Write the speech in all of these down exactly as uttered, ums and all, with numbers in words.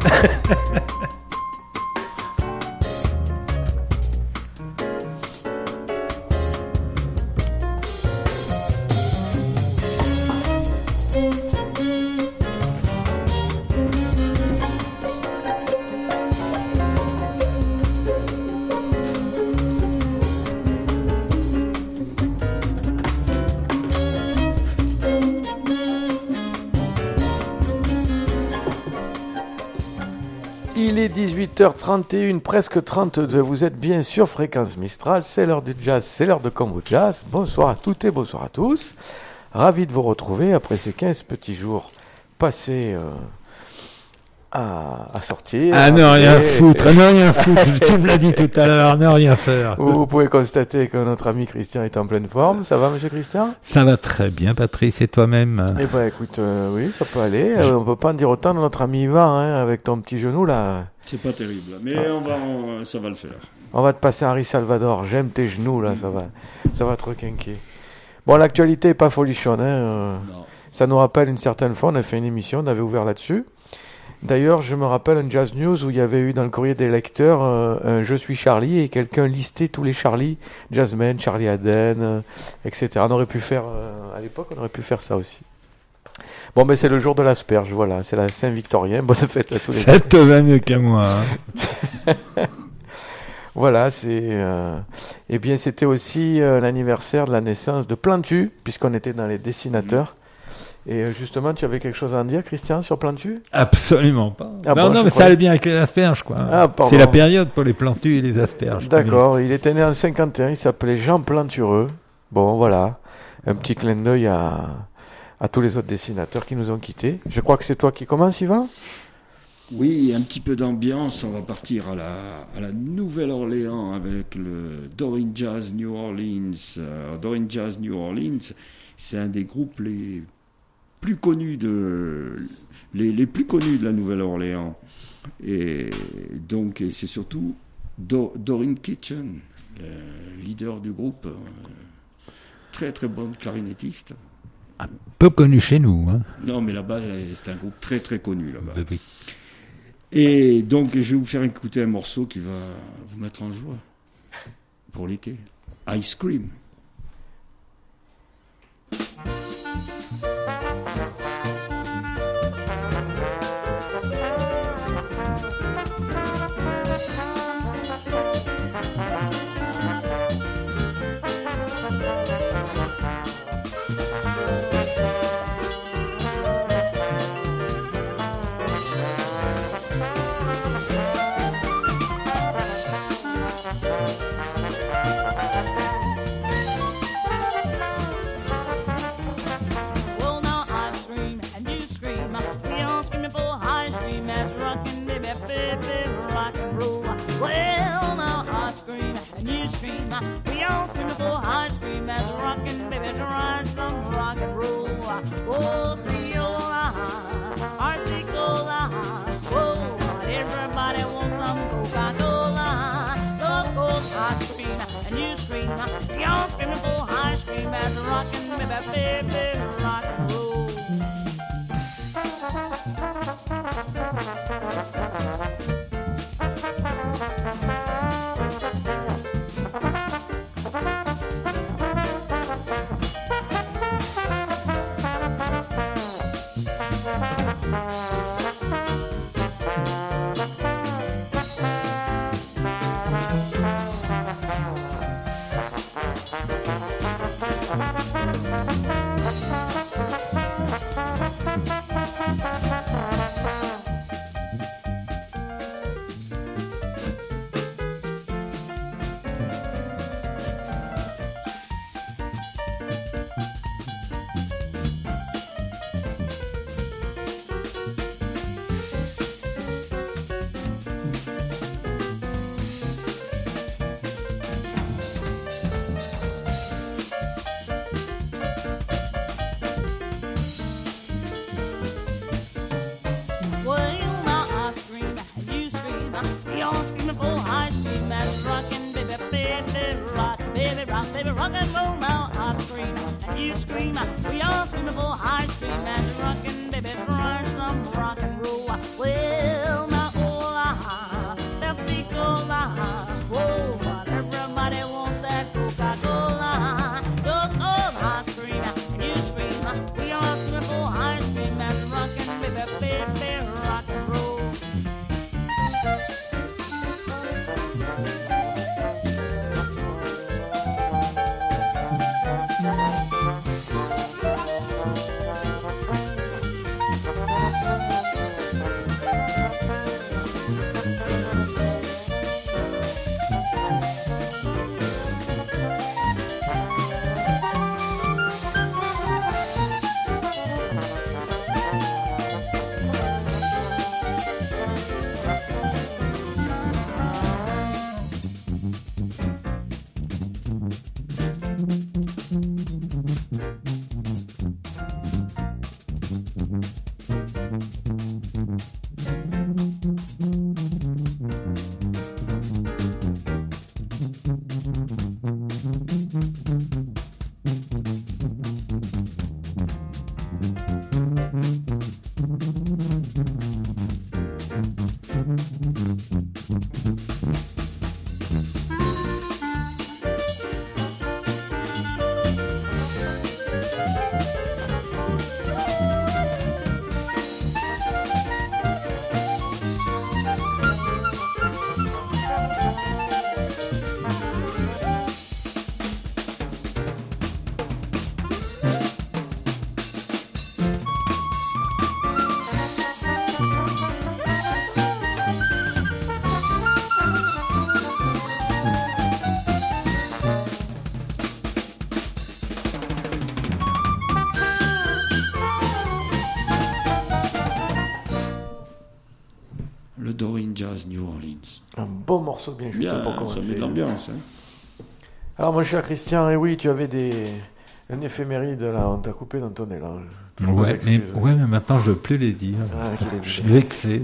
Il est dix-huit heures trente et une, presque trente-deux. Vous êtes bien sur Fréquence Mistral. C'est l'heure du jazz, c'est l'heure de Combo Jazz. Bonsoir à toutes et bonsoir à tous. Ravi de vous retrouver après ces quinze petits jours passés euh, à, à sortir. À ne rien foutre, à ne rien foutre. Tu me l'as dit tout à l'heure, ne rien faire. Vous, vous pouvez constater que notre ami Christian est en pleine forme. Ça va, monsieur Christian ? Ça va très bien, Patrice, et toi-même ? Eh ben, écoute, euh, oui, ça peut aller. Euh, on peut pas en dire autant de notre ami Yvan, hein, avec ton petit genou là. C'est pas terrible, mais ah. on va, on, ça va le faire. On va te passer Henri Salvador. J'aime tes genoux là, mmh. ça va, ça va te requinquer. Bon, l'actualité est pas folichonne. Hein, euh, ça nous rappelle une certaine fois. On a fait une émission, on avait ouvert là-dessus. D'ailleurs, je me rappelle un Jazz News où il y avait eu dans le courrier des lecteurs euh, un Je suis Charlie et quelqu'un listait tous les Charlie, Jazzman, Charlie Haden, euh, et cetera. On aurait pu faire, euh, à l'époque, on aurait pu faire ça aussi. Bon, ben c'est le jour de l'asperge, voilà, c'est la Saint-Victorien. Bonne fête à tous les deux. Ça te va mieux qu'à moi. Hein. Voilà, c'est. Euh... Eh bien, c'était aussi euh, l'anniversaire de la naissance de Plantu, puisqu'on était dans les dessinateurs. Mmh. Et euh, justement, tu avais quelque chose à en dire, Christian, sur Plantu ? Absolument pas. Ah non, bon, non, mais croyais... ça allait bien avec les asperges, quoi. Ah, pardon. C'est la période pour les Plantus et les asperges. D'accord, il était né en cinquante et un, il s'appelait Jean Plantureux. Bon, voilà, un petit clin d'œil à. à tous les autres dessinateurs qui nous ont quittés. Je crois que c'est toi qui commence, Yvan ? Oui, un petit peu d'ambiance. On va partir à la, à la Nouvelle-Orléans avec le Dorin Jazz New Orleans. Euh, Dorin Jazz New Orleans, c'est un des groupes les plus connus de, les, les plus connus de la Nouvelle-Orléans. Et donc, et c'est surtout Do, Dorin Kitchen, le leader du groupe, euh, très très bonne clarinettiste. Un peu connu chez nous. Hein. Non, mais là-bas, c'est un groupe très très connu là-bas. Oui, oui. Et donc, je vais vous faire écouter un morceau qui va vous mettre en joie pour l'été. Ice Cream. We all screaming for ice cream as rockin', baby, trying some rock and roll. Oh, Seola, Articola, oh, everybody wants some Coca-Cola. Local ice cream, and you scream, we all screaming for ice cream as rockin', baby, baby, rock and roll. Le Doreen Jazz New Orleans. Un beau morceau bien chuté Bien, pour commencer. ça met de l'ambiance. Hein. Alors mon cher Christian, et oui, tu avais des... un éphéméride là, on t'a coupé dans ton élan. Ouais mais, ouais, mais maintenant je ne veux plus les dire. Ah, qu'il est Je suis vexé.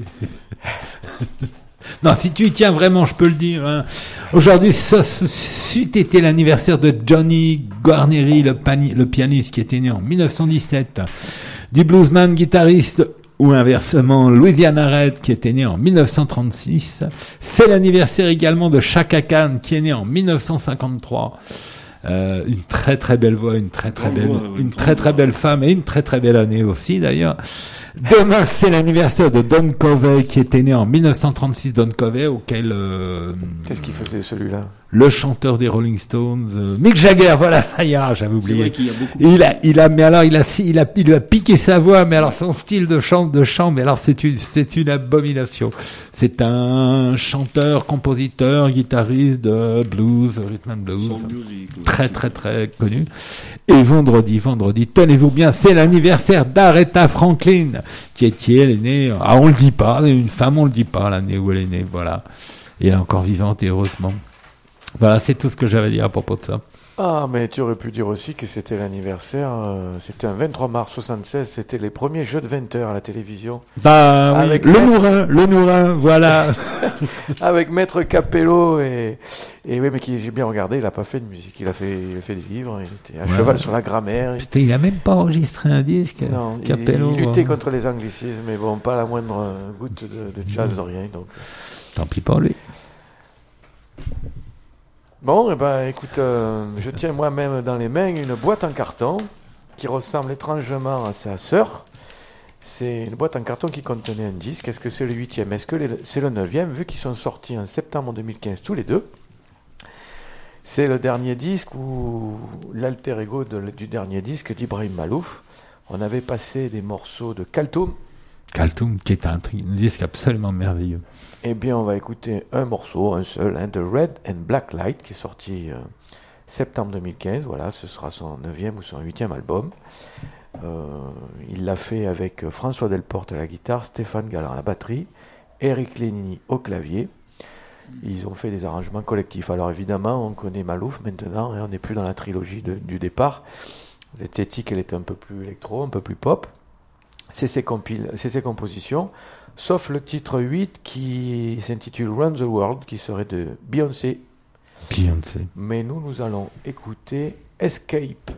Non, si tu y tiens vraiment, je peux le dire. Hein. Aujourd'hui, ça c'eût été l'anniversaire de Johnny Guarneri, le, pani- le pianiste qui était né en dix-neuf cent dix-sept, du bluesman guitariste ou inversement Louisiana Red qui était né en dix-neuf cent trente-six. C'est l'anniversaire également de Chaka Khan qui est né en dix-neuf cent cinquante-trois. Euh, une très très belle voix, une très très belle, voix, oui, une très très belle femme et une très très belle année aussi d'ailleurs. Demain c'est l'anniversaire de Don Covey qui était né en dix-neuf cent trente-six. Don Covey auquel euh, Qu'est-ce qu'il faisait celui-là? Le chanteur des Rolling Stones, euh, Mick Jagger, voilà, ça y est, j'avais oublié. C'est vrai qu'il y a beaucoup. Il a, il a, mais alors il a, il a, il lui a piqué sa voix, mais alors son style de chant, de chant, mais alors c'est une, c'est une abomination. C'est un chanteur, compositeur, guitariste de blues, rhythm and blues, Soul music, oui. très très très connu. Et vendredi, vendredi, tenez-vous bien, c'est l'anniversaire d'Aretha Franklin, qui est, qui elle est née, ah on le dit pas, une femme on le dit pas l'année où elle est née, voilà. Et elle est encore vivante et heureusement. Voilà, c'est tout ce que j'avais à dire à propos de ça. Ah, mais tu aurais pu dire aussi que c'était l'anniversaire, euh, c'était un vingt-trois mars soixante-seize, c'était les premiers jeux de vingt heures à la télévision. Bah, oui, Avec le Maître- Nourin, le Nourin, voilà. Avec Maître Capello et, et oui, mais qui, j'ai bien regardé, il a pas fait de musique, il a fait, il a fait des livres, il était à Ouais. cheval sur la grammaire. Putain, il a même pas enregistré un disque. Non, il, Capello. il luttait hein. contre les anglicismes, mais bon, pas la moindre euh, goutte de, de jazz, de rien, donc. Tant pis pour lui. Bon, eh ben, écoute, euh, je tiens moi-même dans les mains une boîte en carton qui ressemble étrangement à sa sœur. C'est une boîte en carton qui contenait un disque. Est-ce que c'est le huitième? Est-ce que les- c'est le neuvième? Vu qu'ils sont sortis en septembre deux mille quinze tous les deux. C'est le dernier disque ou l'alter ego de- du dernier disque d'Ibrahim Malouf. On avait passé des morceaux de Kaltoum. Kaltoum, qui est un, tri- un disque absolument merveilleux. Eh bien, on va écouter un morceau, un seul, hein, de Red and Black Light, qui est sorti euh, septembre deux mille quinze. Voilà, ce sera son neuvième ou son huitième album. Euh, il l'a fait avec François Delporte à la guitare, Stéphane Galland à la batterie, Eric Lénini au clavier. Ils ont fait des arrangements collectifs. Alors évidemment, on connaît Malouf maintenant, et on n'est plus dans la trilogie de- du départ. L'esthétique, elle était un peu plus électro, un peu plus pop. C'est ses, compil- c'est ses compositions, sauf le titre huit qui s'intitule Run the World, qui serait de Beyoncé. Beyoncé. Mais nous, nous allons écouter Escape.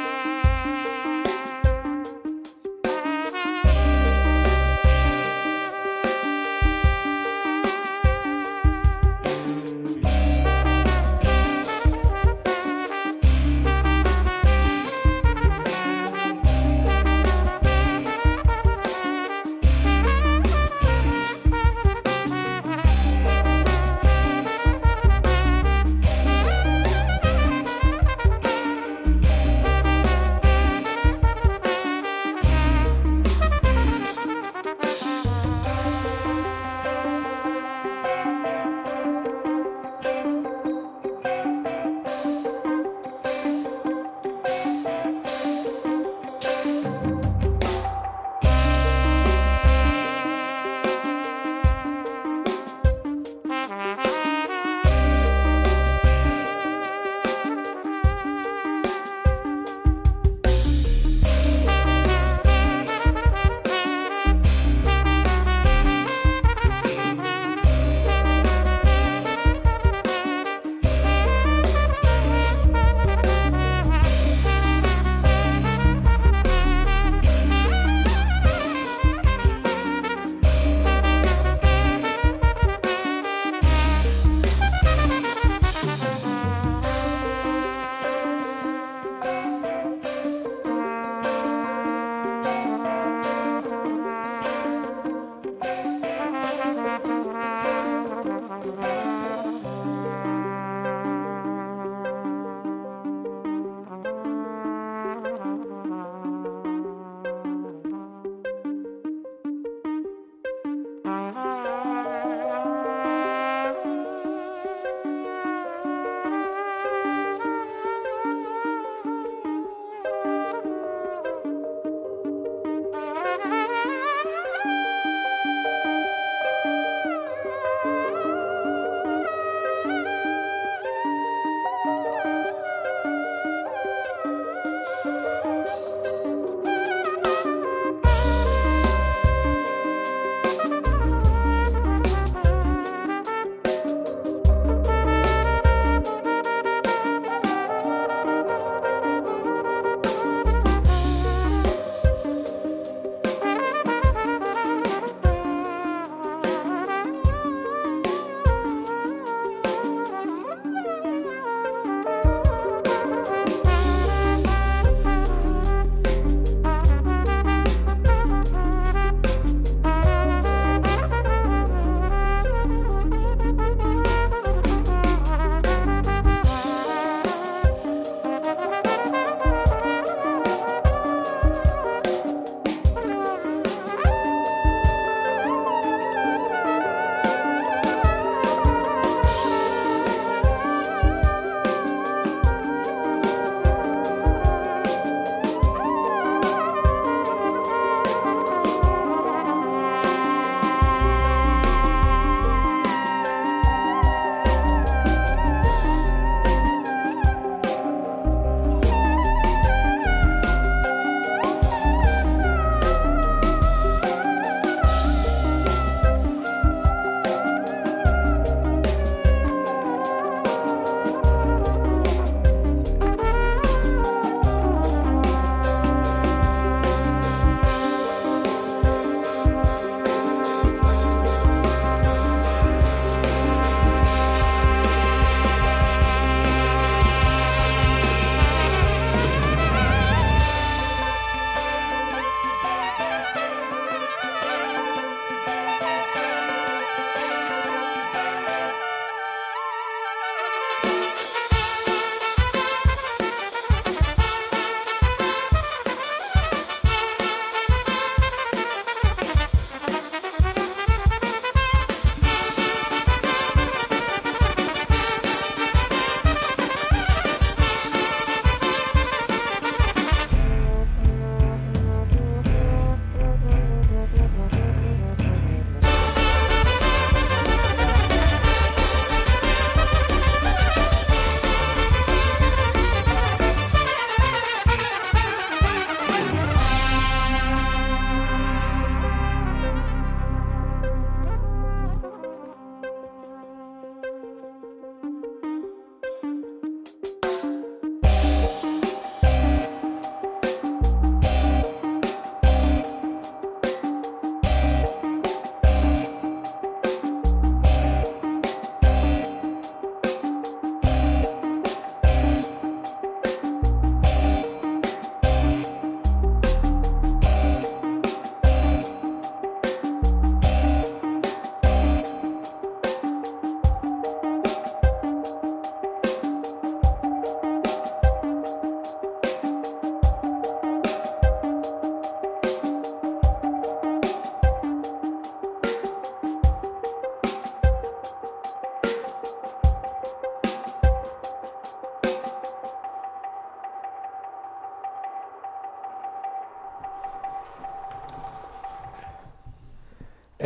Thank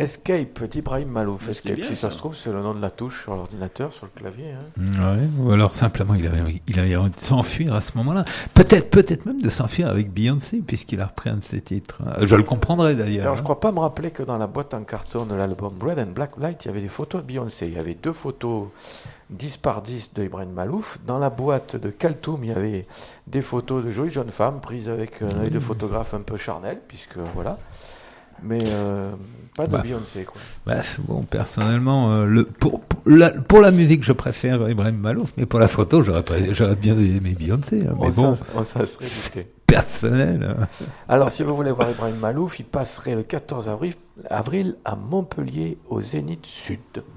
Escape d'Ibrahim Malouf. Mais Escape, c'était bien, si ça ça. se trouve, c'est le nom de la touche sur l'ordinateur, sur le clavier. Hein. Ouais, ou alors simplement il avait, il avait envie de s'enfuir à ce moment-là. Peut-être, peut-être même de s'enfuir avec Beyoncé, puisqu'il a repris un de ses titres. Je le comprendrais d'ailleurs. Alors, je crois pas me rappeler que dans la boîte en carton de l'album Red and Black Light, il y avait des photos de Beyoncé. Il y avait deux photos dix par dix de Ibrahim Malouf. Dans la boîte de Kaltoum, il y avait des photos de jolies jeunes femmes prises avec un œil de photographe un peu charnel, puisque voilà. Mais euh, pas de Bah. Beyoncé, quoi. Bref, bon, personnellement, euh, le, pour, pour, la, pour la musique, je préfère Ibrahim Malouf, mais pour la photo, j'aurais, pré- j'aurais bien aimé Beyoncé. Hein, mais On bon, s'en- on s'en serait douté. personnel. hein. Alors, si vous voulez voir Ibrahim Malouf, il passerait le quatorze avril, avril à Montpellier, au Zénith Sud.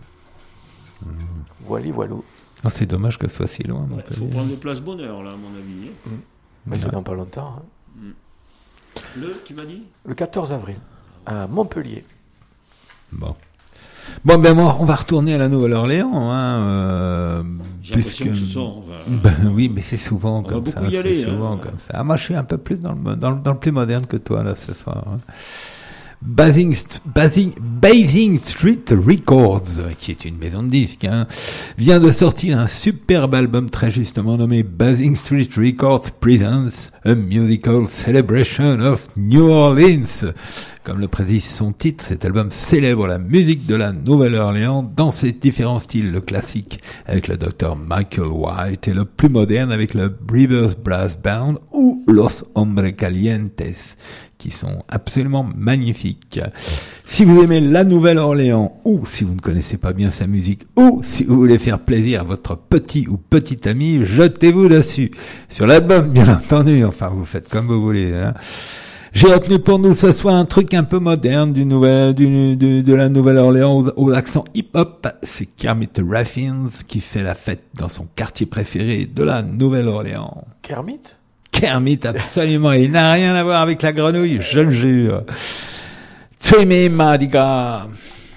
Voilà, voilà. Oh, c'est dommage que ce soit si loin. Il Montpellier. faut prendre des places bonheur, là, à mon avis. hein. Mais c'est Ouais. dans pas longtemps. hein. Le, tu m'as dit Le quatorze avril, à Montpellier. Bon. Bon, ben moi, on va retourner à la Nouvelle-Orléans. Hein, euh, J'ai l'impression puisque- que ce soir, on va... Ben oui, mais c'est souvent On va comme beaucoup ça. y c'est aller, souvent hein. comme ça. Ah, moi, je suis un peu plus dans le, dans le, dans le plus moderne que toi, là, ce soir. hein. Basing, St- Basing, Basing Street Records, qui est une maison de disques, hein, vient de sortir un superbe album très justement nommé Basing Street Records Presents a Musical Celebration of New Orleans. Comme le précise son titre, cet album célèbre la musique de la Nouvelle-Orléans dans ses différents styles, le classique avec le docteur Michael White et le plus moderne avec le Rivers Brass Band ou Los Hombres Calientes, qui sont absolument magnifiques. Si vous aimez la Nouvelle-Orléans, ou si vous ne connaissez pas bien sa musique, ou si vous voulez faire plaisir à votre petit ou petite ami, jetez-vous dessus. Sur l'album, bien entendu, enfin vous faites comme vous voulez. Hein. J'ai retenu pour nous ce soir un truc un peu moderne du nouvel, du, du- de la Nouvelle-Orléans aux, aux accents hip-hop. C'est Kermit Ruffins qui fait la fête dans son quartier préféré de la Nouvelle-Orléans. Kermit Kermit, absolument. Il n'a rien à voir avec la grenouille, je le jure. Trimmy Mardi Gras.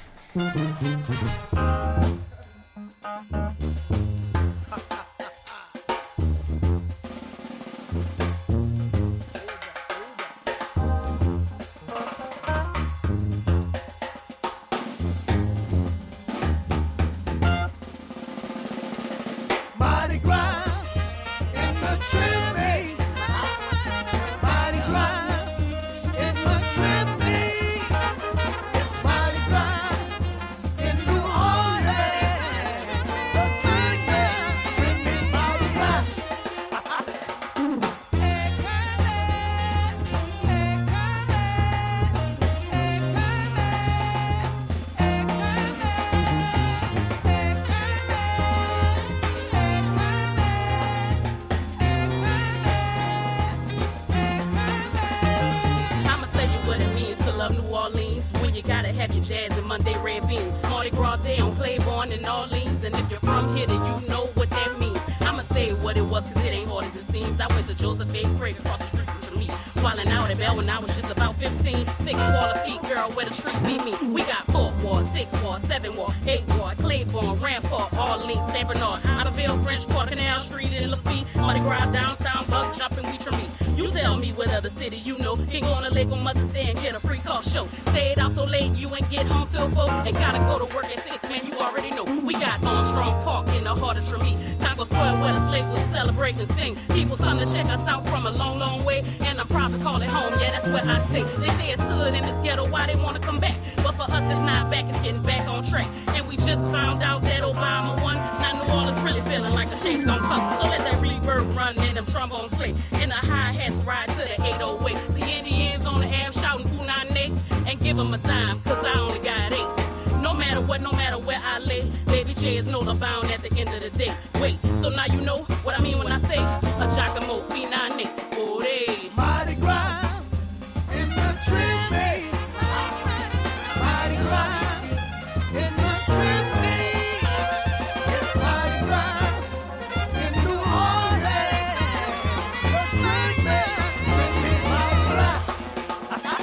Mardi Gras in the Trinity. Mardi Gras in the Trinity. It's Mardi Gras in New Orleans. The Trinity, Trinity Mardi Gras. I'ma tell you what it means to love New Orleans. When you gotta have your jazz and Monday red beans. Mardi Gras Day on Claiborne and Orleans. And if you're from here, then you know what that means. I'ma say what it was, cause it ain't hard as it seems. I went to Joseph A. Craig across the street from me. Wildin' out at Bell when I was just about fifteen. Six wall of feet, girl, where the streets meet me. We got four ward, six ward, seven ward, eight ward, Claiborne, Rampart, Orleans, Saint Bernard, Otterville, French Quarter, Canal Street, and Lafitte. Mardi Gras downtown, Buck jumping, we trim me. You tell me what other city you know can go on a lake on Mother's Day and get a free call show. Stayed out so late you ain't get home till four and gotta go to work at six, man, you already know. We got Armstrong Park in the heart of Tremie. Congo Square where the slaves will celebrate and sing. People come to check us out from a long, long way, and I'm proud to call it home, yeah, that's where I stay. They say it's hood in this ghetto, why they wanna come back? But for us it's not back, it's getting back on track. And we just found out that Obama won. Now New Orleans really feeling like the shades gon' come. So let that reverb run and them trombones play. And the hi-hats ride to the eight oh eight. The Indians on the am shouting Punane. And give them a dime, cause I only got eight. No matter what, no matter where I lay, Baby J is no bound at the end of the day. Wait, so now you know what I mean when I say a Giacomo Finane. Oh, they. Mardi Gras in the Trinity. Mardi Gras in the Trinity. It's Mardi Gras in New Orleans. The Trinity, Trinity Mardi Gras.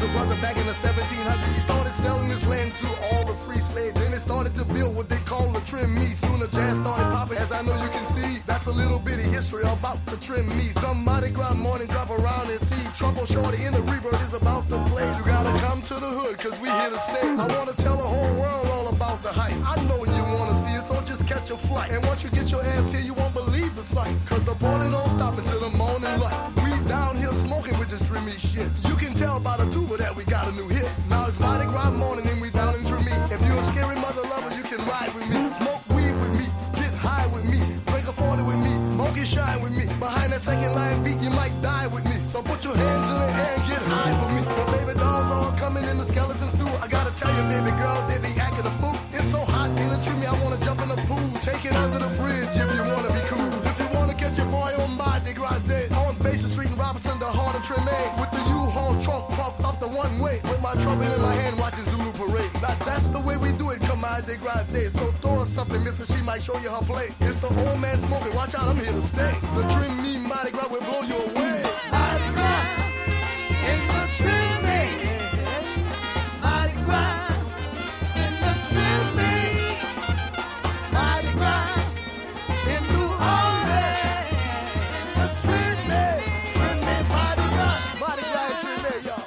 a brother back in the seventeen hundreds. He started selling his land to all the free slaves. Then they started to build what they call the trim me. Soon the jazz started popping, as I know you can see. That's a little bitty history about the trim me. Some Mardi Gras morning drop around and see. Trouble Shorty in the rebirth is about to play. You gotta come to the hood, cause we here to stay. I wanna tell the whole world all about the hype. I know you wanna see it, so just catch a flight. And once you get your ass here, you won't believe the sight. Cause the party don't stop until the morning light. We down here smoking with this trim me shit. You can tell by the tuba that we got a new hit. Now it's Mardi Gras morning and we down in trim me. If you're a scary mother lover, you can ride with me. Smoke weed with me, get high with me. Drink a forty with me, monkey shine with me. Behind that second line beat, you might die with me. So put your hands in the air and get high for me. The baby dolls all coming in the skeletons too. I gotta tell you, baby girl, they be acting a fool. It's so hot in the tree, me, I wanna jump in the pool. Take it under the bridge if you wanna be cool. If you wanna catch your boy on Mardi Gras Day, on Basin Street in Robinson, the heart of Tremaine. With the U-Haul trunk parked up the one way. With my trumpet in my hand, watching Zulu Parade. Now that's the way we do it, come Mardi Gras Day. So throw her something, mister, she might show you her play. It's the old man smoking, watch out, I'm here to stay. The trim me Mardi Gras will blow you away. Mardi Gras in the trim me. Mardi Gras in the trim me. Mardi Gras in New Orleans. The trim me, trim me, Mardi Gras, Mardi Gras and trim me, y'all.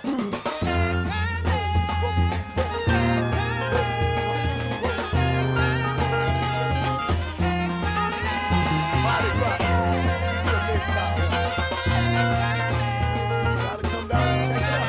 Mardi Gras, trim me style. Gotta come down and check it out.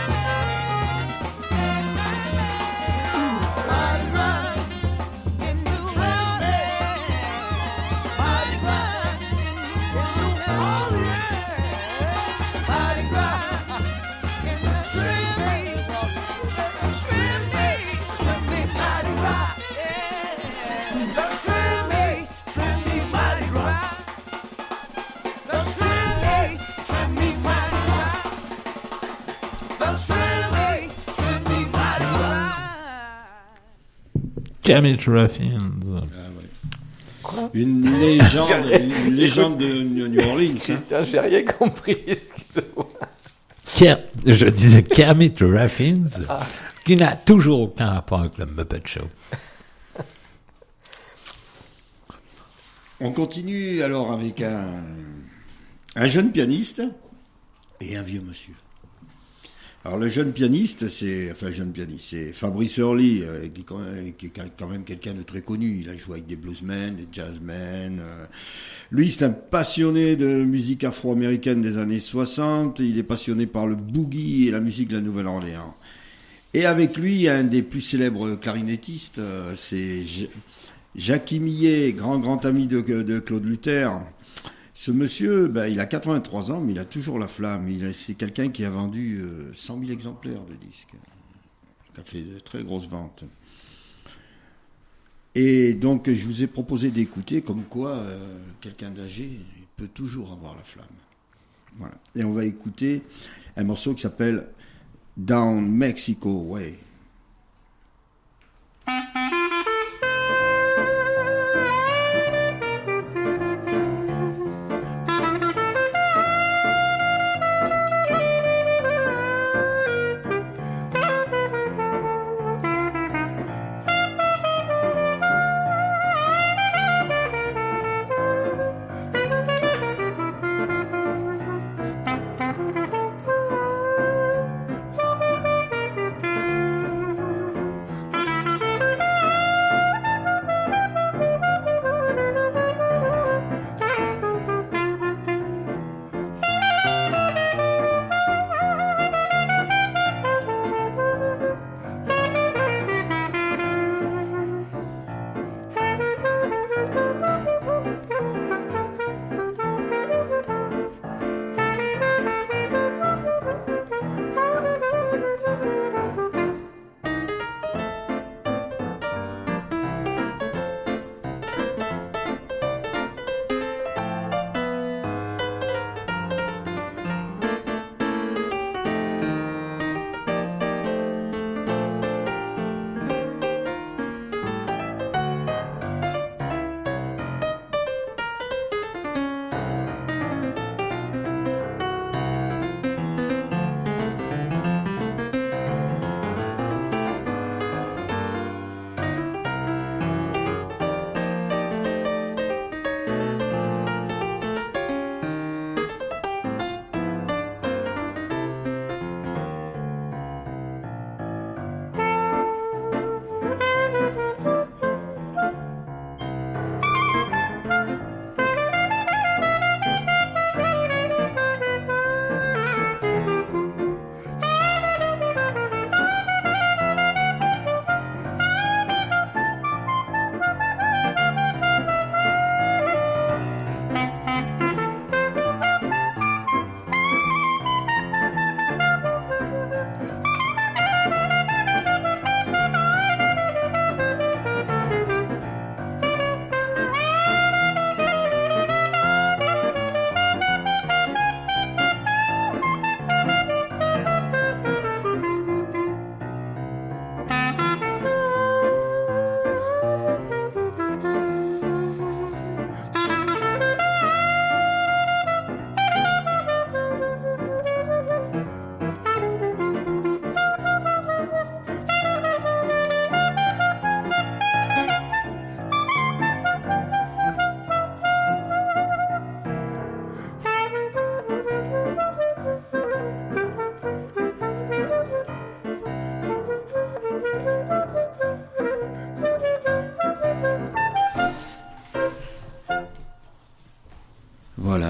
Mardi Gras in New Orleans. Mardi Gras in New Orleans. Mardi Gras in the trim me. Trim me, trim me, Mardi Gras. The trim me, trim me, Mardi Gras. The trim me, trim me, Mardi Gras. The trim me, trim me, Mardi Gras. Kermit Ruffins. Une légende, une légende de New Orleans. Hein. Christian, j'ai rien compris. Excusez-moi. Ker- je disais Kermit Ruffins, qui n'a toujours aucun rapport avec le Muppet Show. On continue alors avec un, un jeune pianiste et un vieux monsieur. Alors le jeune pianiste, c'est enfin jeune pianiste, c'est Fabrice Hurley, euh, qui, qui est quand même quelqu'un de très connu. Il a joué avec des bluesmen, des jazzmen. Euh. Lui, c'est un passionné de musique afro-américaine des années soixante. Il est passionné par le boogie et la musique de la Nouvelle-Orléans. Et avec lui, un des plus célèbres clarinettistes, euh, c'est J- Jackie Millet, grand grand ami de, de Claude Luther. Ce monsieur, ben, il a quatre-vingt-trois ans, mais il a toujours la flamme. Il a, c'est quelqu'un qui a vendu euh, cent mille exemplaires de disques. Il a fait de très grosses ventes. Et donc, je vous ai proposé d'écouter comme quoi euh, quelqu'un d'âgé il peut toujours avoir la flamme. Voilà. Et on va écouter un morceau qui s'appelle Down Mexico Way. Mardi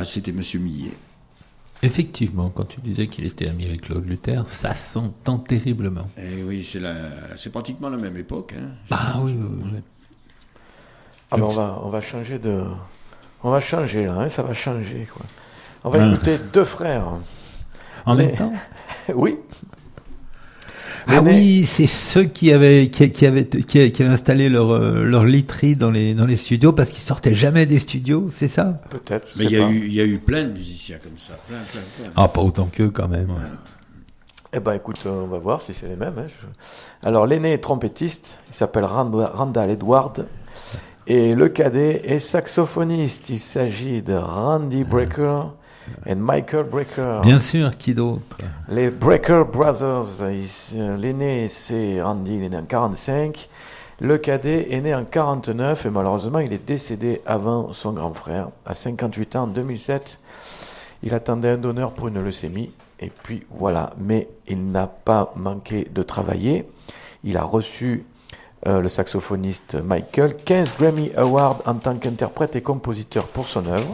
c'était Monsieur Millet. Effectivement, quand tu disais qu'il était ami avec Claude Luther, ça s'entend terriblement. Et oui, c'est, la, c'est pratiquement la même époque. Hein. Ah oui, oui, oui. Ah ben on va, on va changer de... On va changer là, hein, ça va changer quoi. On va Ah. écouter deux frères. En Mais- même temps. Oui. Ah L'aîné- oui, c'est ceux qui avaient qui, qui avaient qui, qui avaient installé leur euh, leur literie dans les dans les studios parce qu'ils sortaient jamais des studios, c'est ça? Peut-être, je Mais il sais y, a pas. eu, il y a eu plein de musiciens comme ça. Plein, plein, plein. Ah, pas autant qu'eux quand même. Eh ben écoute, euh, on va voir si c'est les mêmes. hein. Je- Alors l'aîné est trompettiste, il s'appelle Rand- Randall Edward. Et le cadet est saxophoniste. Il s'agit de Randy Brecker et Michael Brecker. Bien sûr, qui d'autre? Les Brecker Brothers. Ils- euh, L'aîné, c'est Randy, il est né en quarante-cinq. Le cadet est né en quarante-neuf et malheureusement, il est décédé avant son grand frère, à cinquante-huit ans, en deux mille sept. Il attendait un donneur pour une leucémie. Et puis voilà. Mais il n'a pas manqué de travailler. Il a reçu, euh, le saxophoniste Michael, quinze Grammy Awards en tant qu'interprète et compositeur pour son œuvre.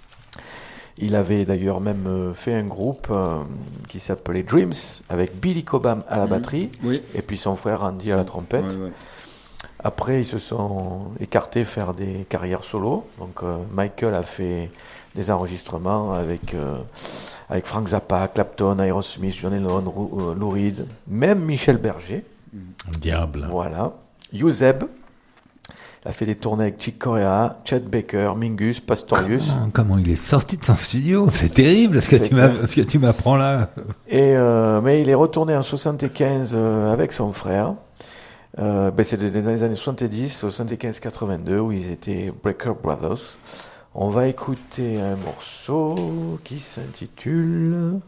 Il avait d'ailleurs même euh, fait un groupe euh, qui s'appelait Dreams avec Billy Cobham à la Mhm. batterie Oui. et puis son frère Randy à la trompette. Ouais, ouais. Après, ils se sont écartés faire des carrières solo. Donc, euh, Michael a fait des enregistrements avec, euh, avec Frank Zappa, Clapton, Aerosmith, John Lennon, Lou, euh, Lou Reed, même Michel Berger. Diable. Voilà. Yuzeb. Il a fait des tournées avec Chick Corea, Chet Baker, Mingus, Pastorius. Comment, comment il est sorti de son studio? C'est terrible ce que C'est tu m'as, clair. ce que tu m'apprends là. Et, euh, mais il est retourné en soixante-quinze euh, avec son frère. Euh, ben c'est dans les années soixante-dix, soixante-quinze quatre-vingt-deux, où ils étaient Brecker Brothers. On va écouter un morceau qui s'intitule...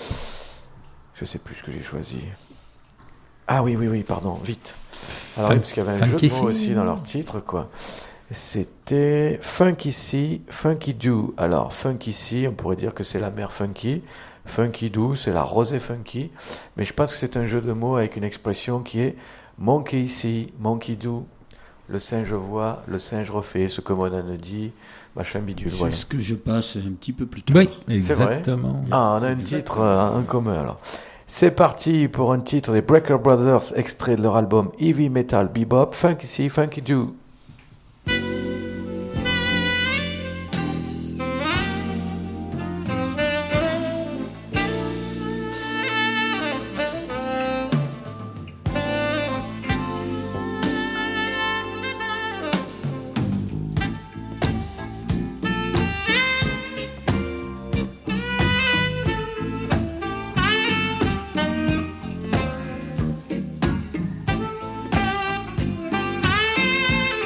Je sais plus ce que j'ai choisi. Ah oui, oui, oui, pardon, vite. Alors, Fun- oui, parce qu'il y avait un jeu Funky de mots C. aussi dans leur titre, quoi. C'était Funky C, Funky Do. Alors, Funky C, on pourrait dire que c'est la mère Funky. Funky Do, c'est la rosée Funky. Mais je pense que c'est un jeu de mots avec une expression qui est Monkey See, Monkey Do. Le singe voit, le singe refait, ce que Modane dit, machin bidule. C'est Voilà. ce que je passe un petit peu plus tard. Oui, C'est vrai. exactement. Ah, on a un titre euh, en commun alors. C'est parti pour un titre des Brecker Brothers, extrait de leur album Heavy Metal Bebop, Funky See, Funky Do. Thank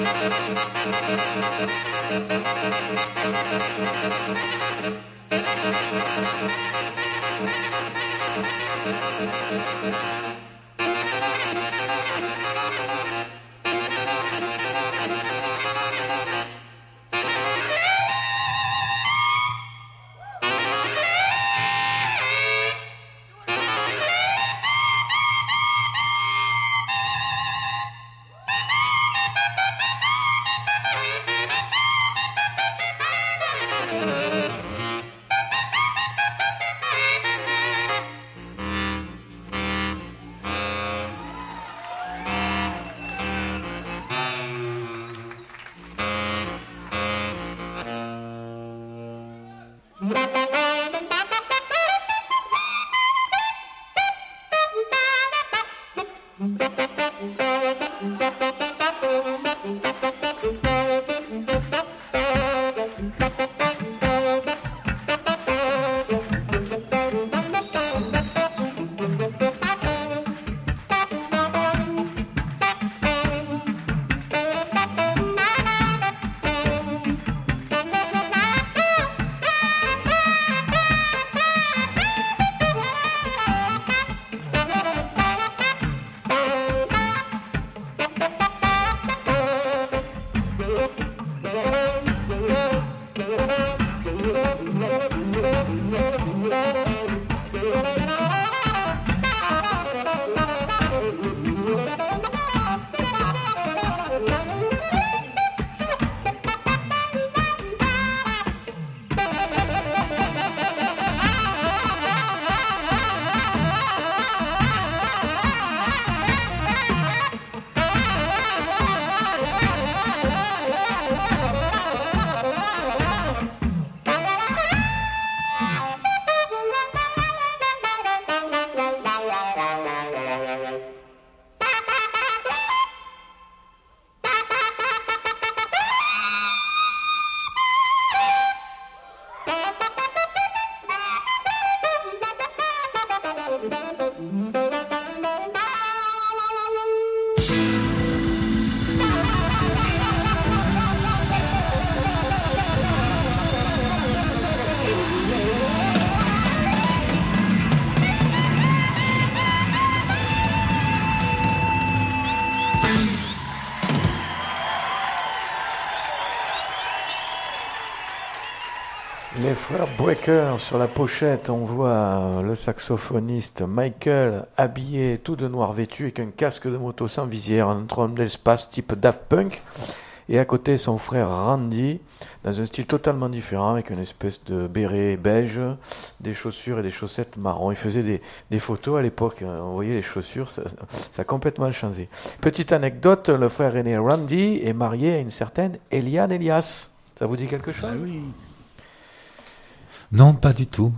Les frères Breaker, sur la pochette, on voit le saxophoniste Michael habillé tout de noir vêtu avec un casque de moto sans visière, un trône d'espace type Daft Punk. Et à côté, son frère Randy, dans un style totalement différent, avec une espèce de béret beige, des chaussures et des chaussettes marron. Il faisait des, des photos à l'époque, on voyait les chaussures, ça, ça a complètement changé. Petite anecdote, le frère aîné Randy est marié à une certaine Eliane Elias. Ça vous dit quelque chose ? Ah oui. Non, pas du tout.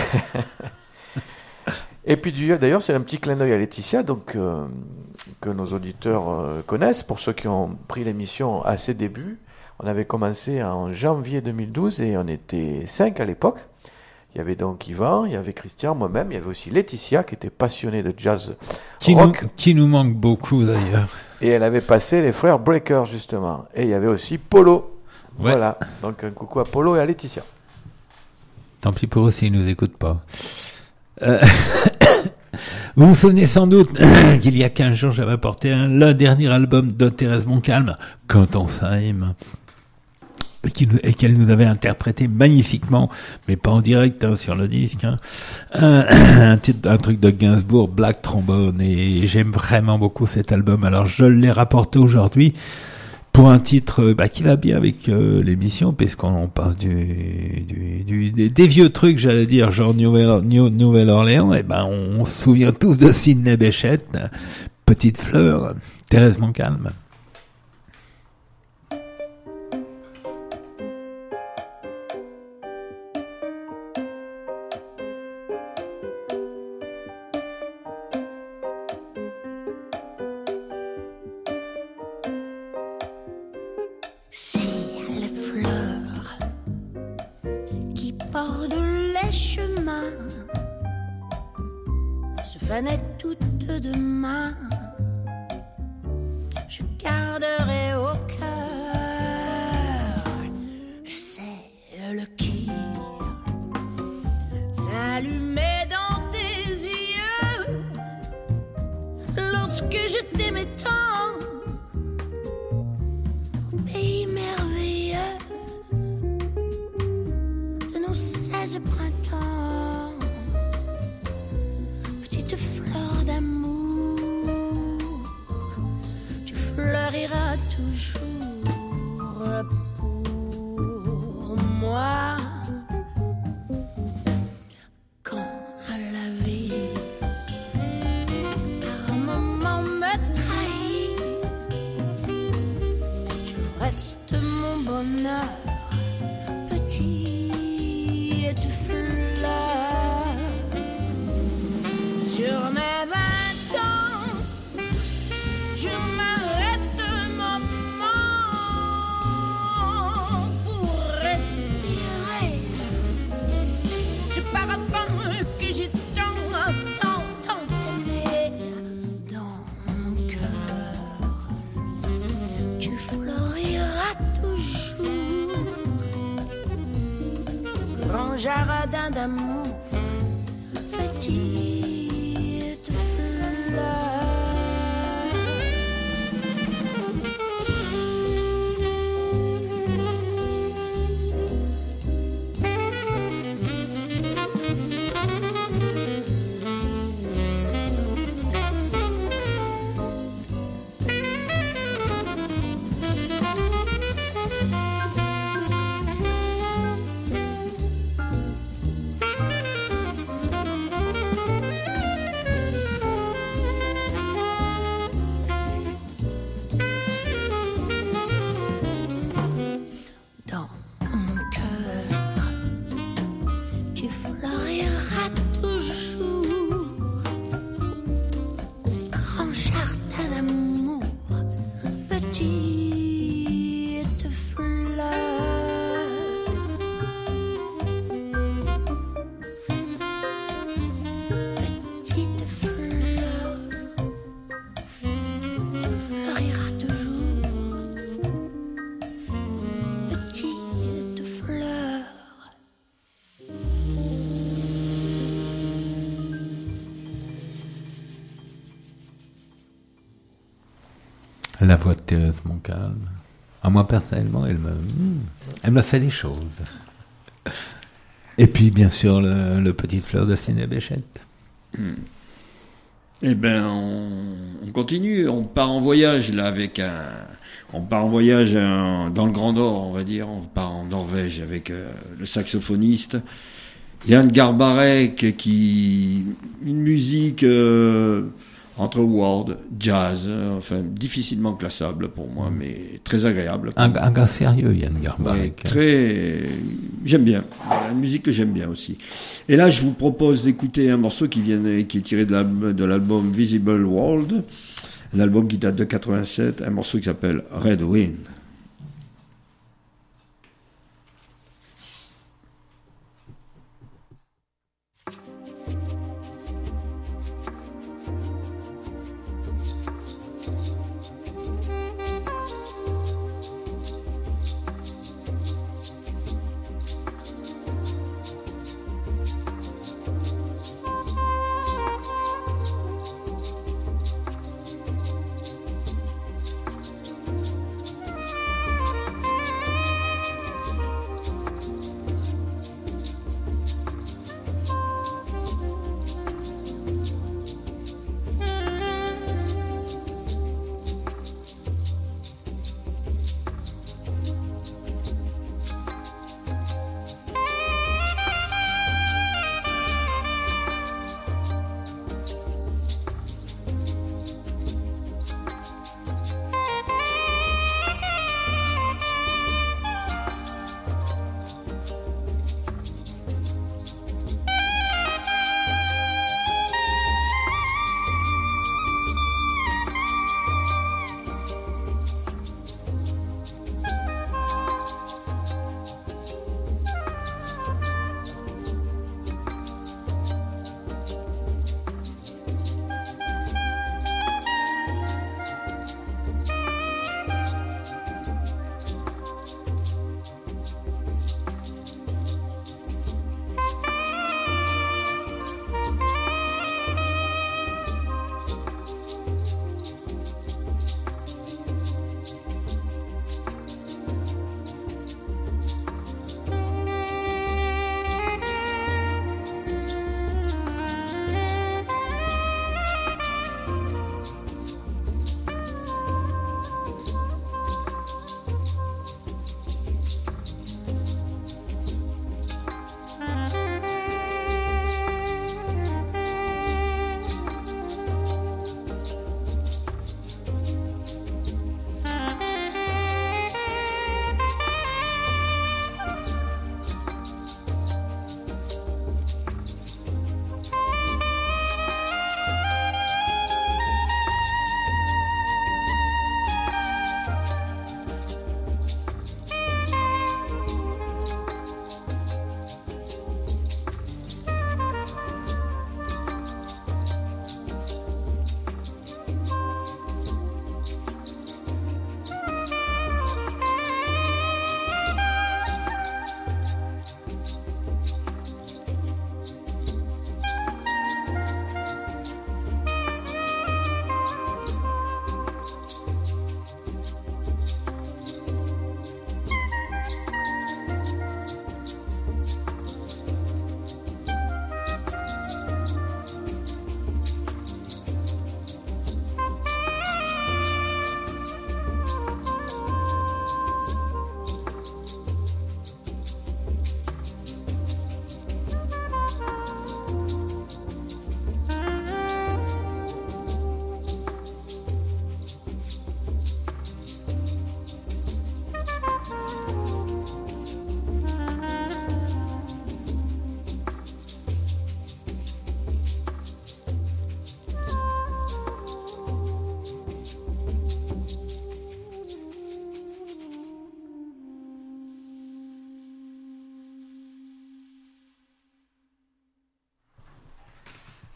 Et puis du- d'ailleurs, c'est un petit clin d'œil à Laetitia, donc euh, que nos auditeurs euh, connaissent. Pour ceux qui ont pris l'émission à ses débuts, on avait commencé en janvier deux mille douze et on était cinq à l'époque. Il y avait donc Yvan, il y avait Christian, moi-même, il y avait aussi Laetitia qui était passionnée de jazz Qui nous, rock qui nous manque beaucoup d'ailleurs. et elle avait passé les frères Breaker justement. Et il y avait aussi Polo. Ouais. Voilà, donc un coucou à Polo et à Laetitia. Tant pis pour eux s'ils nous écoutent pas. Euh, Vous vous souvenez sans doute qu'il y a quinze jours, j'avais apporté un, le dernier album de Thérèse Montcalm, Quand on s'aime, et qui nous- et qu'elle nous avait interprété magnifiquement, mais pas en direct, hein, sur le disque, hein. un, un, titre- un truc de Gainsbourg, Black Trombone, et j'aime vraiment beaucoup cet album. Alors je l'ai rapporté aujourd'hui pour un titre bah, qui va bien avec euh, l'émission, puisqu'on passe du, du, du des, des vieux trucs, j'allais dire, genre Nouvelle, New- Nouvelle-Orléans, et ben on, on se souvient tous de Sidney Bechet, Petite Fleur, Thérèse Montcalm. Si les fleurs qui bordent les chemins se fanaient toutes demain, je garderai au cœur. C'est le qui s'allumait dans tes yeux lorsque je t'aimais tant. Pays merveilleux de nos seize printemps, petite fleur d'amour, tu fleuriras toujours pour moi. Quand la vie par un moment me trahit, tu restes mon bonheur, petite fleur. Sur mes vingt ans, je m'arrête un moment pour respirer ce parfum que j'ai tant, tant, tant aimé dans mon cœur. Tu fleuriras toujours, grand jardin d'amour, petite fleur. Dans mon cœur, tu fleuriras toujours, grand jardin d'amour, petite fleur. Petite fleur, tu fleuriras toujours, petite fleur. La voix de Thérèse Montcalm. À moi, personnellement, elle me, hmm, elle me fait des choses. Et puis, bien sûr, le, le Petite Fleur de Sidney Bechet. Eh ben, on, on continue. On part en voyage là avec un. On part en voyage euh, dans le Grand Nord, on va dire. On part en Norvège avec euh, le saxophoniste Jan Garbarek, qui une musique euh, entre world, jazz, euh, enfin difficilement classable pour moi, mais très agréable. Un, un gars sérieux, Jan Ouais, Garbarek. très, j'aime bien. La musique que j'aime bien aussi. Et là, je vous propose d'écouter un morceau qui vient, qui est tiré de l'album, de l'album Visible World, un album qui date de quatre-vingt-sept, un morceau qui s'appelle Red Wind. Thank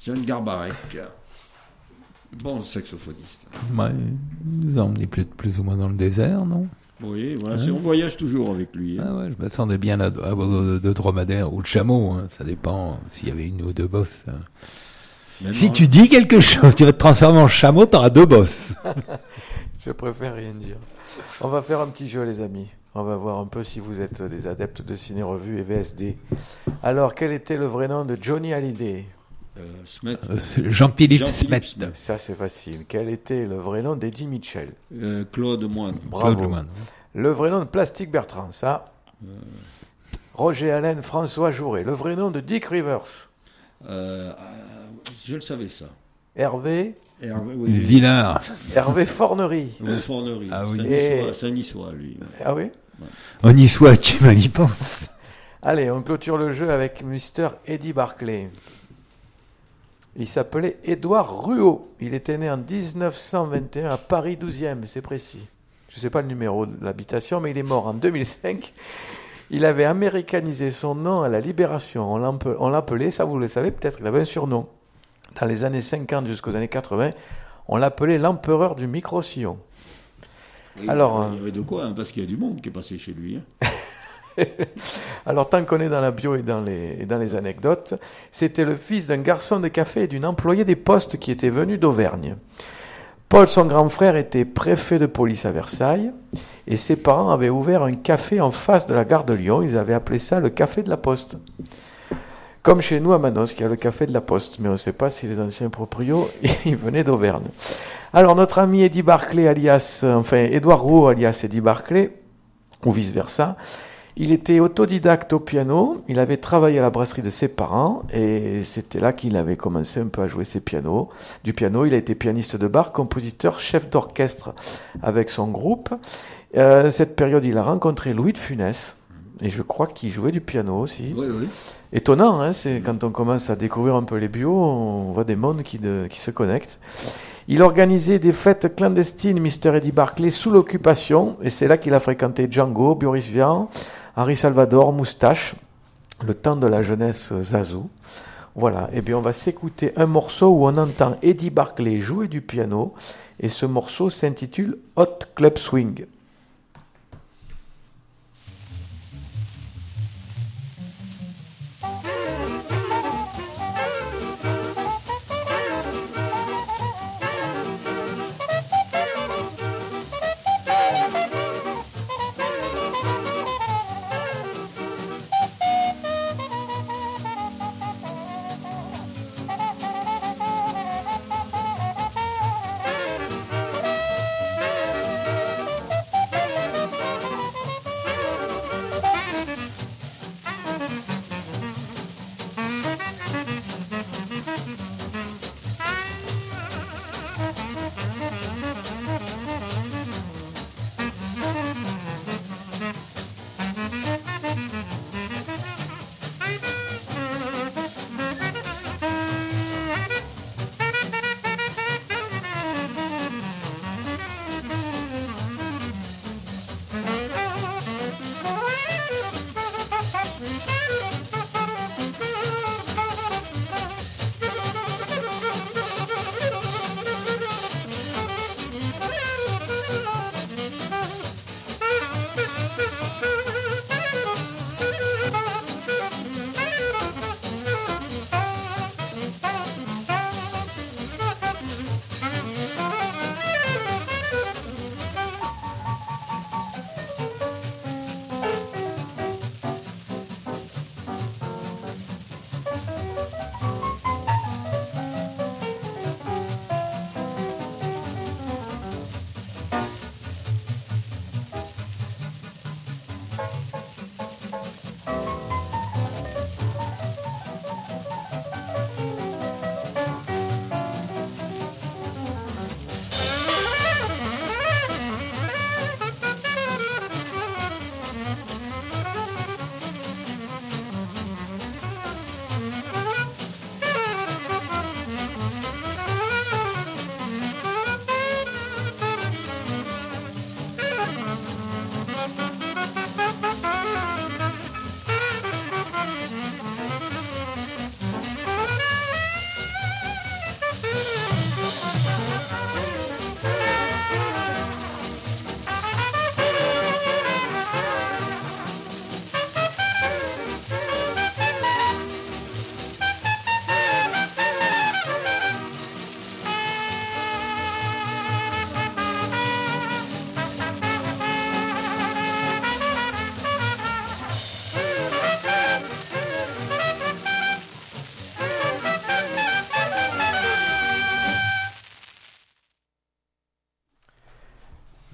John Garbarek. Bon saxophoniste. Ouais, il nous a emmené plus, plus ou moins dans le désert, non? Oui, voilà, c'est, on voyage toujours avec lui. Hein. Ah ouais, je m'attendais bien à, à bord de, de dromadaire ou de chameau, hein, ça dépend s'il y avait une ou deux bosses. Hein. Même Si en- tu dis quelque chose, tu vas te transformer en chameau, t'auras deux bosses. Je préfère rien dire. On va faire un petit jeu, les amis. On va voir un peu si vous êtes des adeptes de ciné-revue et V S D. Alors, quel était le vrai nom de Johnny Hallyday? Euh, Smet, Euh, c'est Jean-Philippe Jean-Philippe Smet. Smet. Ça, c'est facile. Quel était le vrai nom d'Eddie Mitchell? euh, Claude Moine. Bravo. Claude Lemoine. Le vrai nom de Plastique Bertrand, ça. Roger Allen, François Jouret. Le vrai nom de Dick Rivers. Euh, euh, je le savais ça. Hervé, Hervé, oui. Villard. Hervé Fornery. Oui, Fornery. Ah c'est, oui. un Et- niçois, c'est un niçois, lui. Ah oui? On y soit, tu m'en y penses. Allez, on clôture le jeu avec Mister Eddie Barclay. Il s'appelait Édouard Ruot. Il était né en dix-neuf cent vingt et un à Paris douzième, c'est précis. Je ne sais pas le numéro de l'habitation, mais il est mort en deux mille cinq. Il avait américanisé son nom à la Libération. On l'appe- on l'appelait, ça vous le savez peut-être, il avait un surnom. Dans les années cinquante jusqu'aux années quatre-vingts, on l'appelait l'empereur du micro-sillon. Oui, Alors, il y avait de quoi, hein, parce qu'il y a du monde qui est passé chez lui. Hein. Alors, tant qu'on est dans la bio et dans les, et dans les anecdotes, c'était le fils d'un garçon de café et d'une employée des postes qui était venu d'Auvergne. Paul, son grand frère, était préfet de police à Versailles et ses parents avaient ouvert un café en face de la gare de Lyon. Ils avaient appelé ça le café de la Poste. Comme chez nous à Manos, qui a le café de la Poste, mais on ne sait pas si les anciens proprios ils venaient d'Auvergne. Alors, notre ami Eddie Barclay, alias, enfin, Édouard Rouault, alias Eddie Barclay, ou vice-versa, il était autodidacte au piano, il avait travaillé à la brasserie de ses parents et c'était là qu'il avait commencé un peu à jouer ses pianos. Du piano, il a été pianiste de bar, compositeur, chef d'orchestre avec son groupe. Euh, cette période, il a rencontré Louis de Funès et je crois qu'il jouait du piano aussi. Oui, oui. Étonnant, hein, c'est quand on commence à découvrir un peu les bios, on voit des mondes qui, de- qui se connectent. Il organisait des fêtes clandestines, Mister Eddie Barclay, sous l'occupation, et c'est là qu'il a fréquenté Django, Boris Vian, Henri Salvador, Moustache, le temps de la jeunesse Zazou. Voilà, et bien on va s'écouter un morceau où on entend Eddie Barclay jouer du piano, et ce morceau s'intitule Hot Club Swing. Thank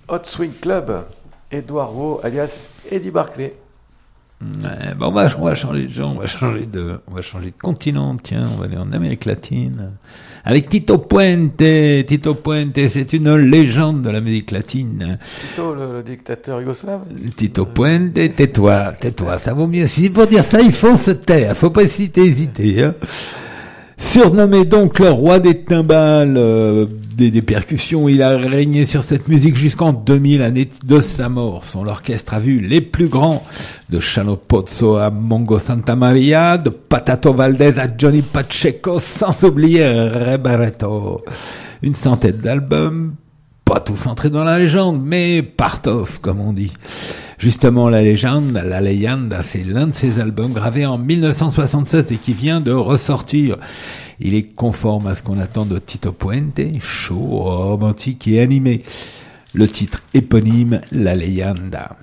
Hot Swing Club, Edouard Vaux, alias Eddie Barclay. Ouais, bon, on va, on va changer de genre, on va changer de, on va changer de continent, tiens, on va aller en Amérique latine. Avec Tito Puente. Tito Puente, c'est une légende de l'Amérique latine. Tito, le, le dictateur yougoslave. Tito Puente, tais-toi, tais-toi, ça vaut mieux. Si pour dire ça, il faut se taire, faut pas hésiter, hésiter, hein. Surnommé donc le roi des timbales, euh, des, des percussions, il a régné sur cette musique jusqu'en deux mille, année de sa mort. Son orchestre a vu les plus grands, de Chano Pozzo à Mongo Santamaria, de Patato Valdez à Johnny Pacheco, sans oublier Ray Barretto. Une centaine d'albums, pas tous entrés dans la légende, mais part of, comme on dit. Justement, la légende, la leyenda, c'est l'un de ses albums gravés en mille neuf cent soixante-seize et qui vient de ressortir. Il est conforme à ce qu'on attend de Tito Puente, chaud, romantique et animé. Le titre éponyme, La Leyenda.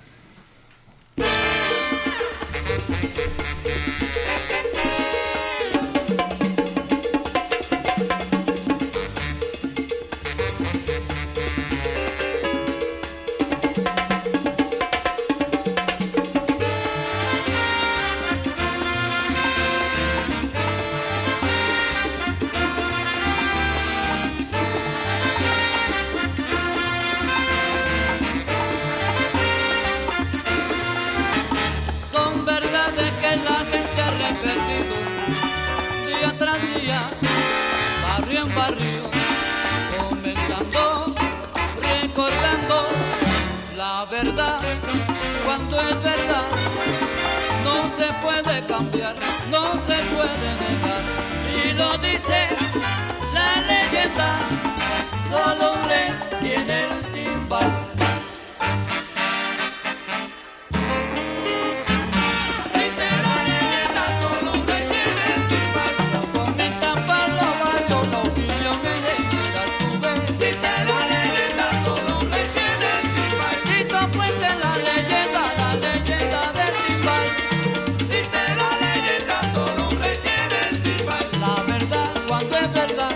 Son verdades que la gente ha repetido día tras día, barrio en barrio, comentando, recordando la verdad. Cuando es verdad, no se puede cambiar, no se puede negar. Y lo dice la leyenda, solo un rey tiene el timbal. Verdad, cuando es verdad,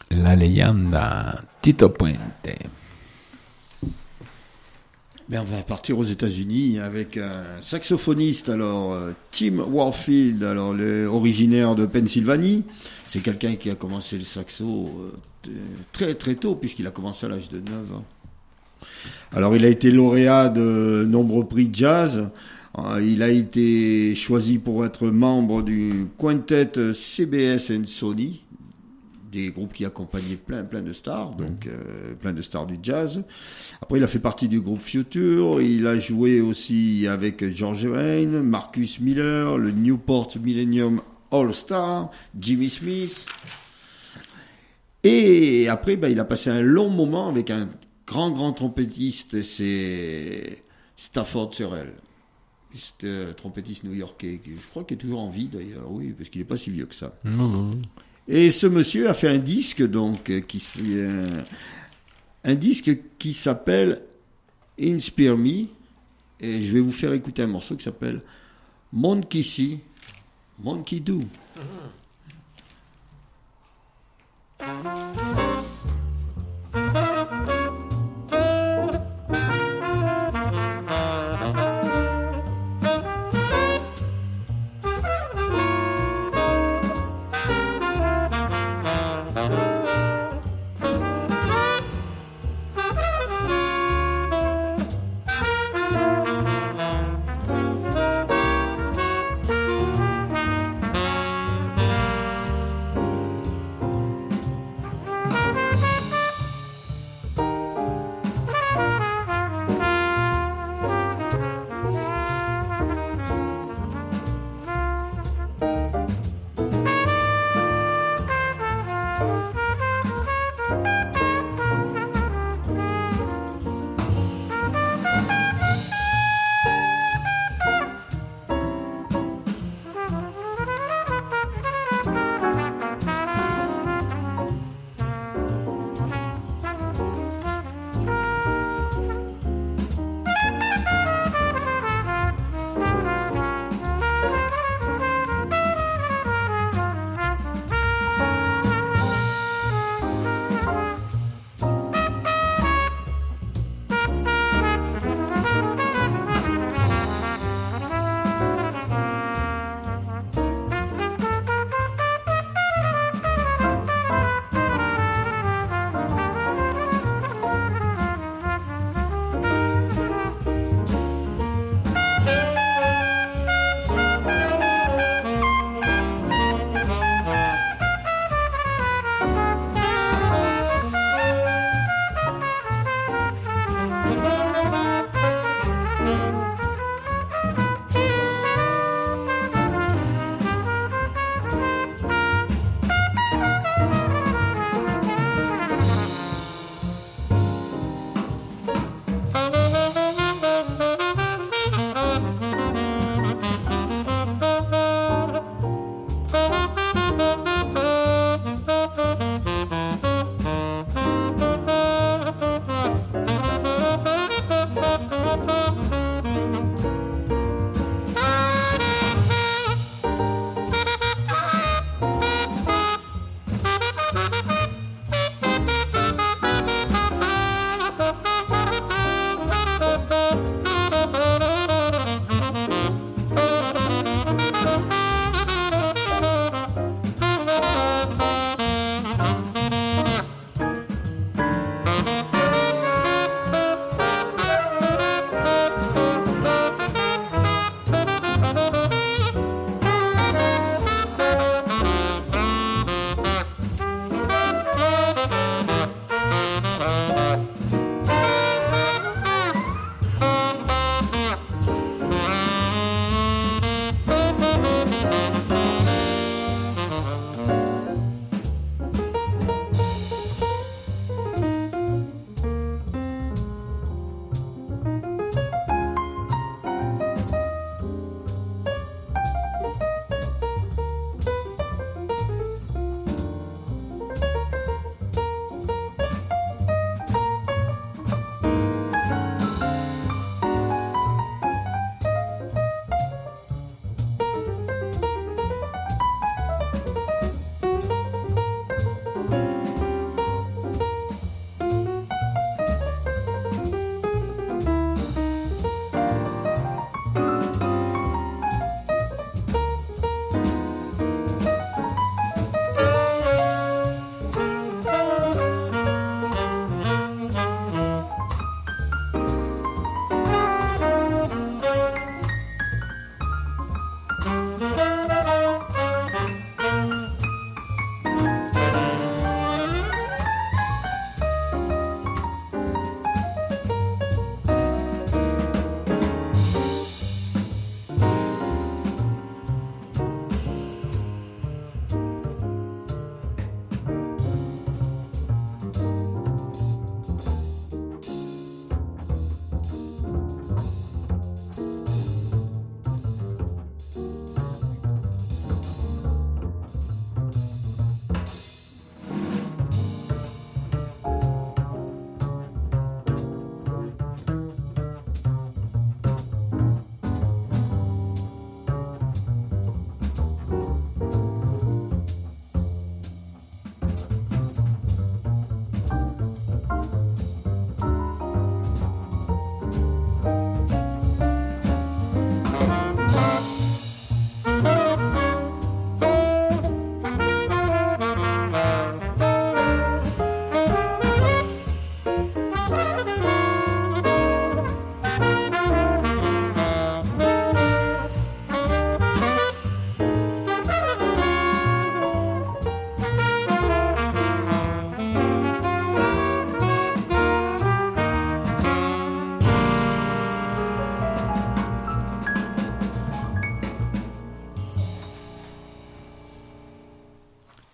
La leyenda Tito Puente. Ben, on va partir aux États-Unis avec un saxophoniste, alors euh, Tim Warfield, alors le, originaire de Pennsylvanie. C'est quelqu'un qui a commencé le saxo euh, t- très très tôt, puisqu'il a commencé à l'âge de neuf ans. Alors il a été lauréat de nombreux prix de jazz. Euh, il a été choisi pour être membre du quintet C B S and Sony, des groupes qui accompagnaient plein plein de stars, donc euh, plein de stars du jazz. Après, il a fait partie du groupe Future. Il a joué aussi avec George Wayne, Marcus Miller, le Newport Millennium All Star, Jimmy Smith. Et après, ben, il a passé un long moment avec un grand grand trompettiste, c'est Stafford Terrell. C'était un trompettiste new-yorkais, qui, je crois qu'il est toujours en vie d'ailleurs, oui, parce qu'il n'est pas si vieux que ça. Non, non. Et ce monsieur a fait un disque donc qui euh, un disque qui s'appelle Inspire Me, et je vais vous faire écouter un morceau qui s'appelle Monkey See, Monkey Do.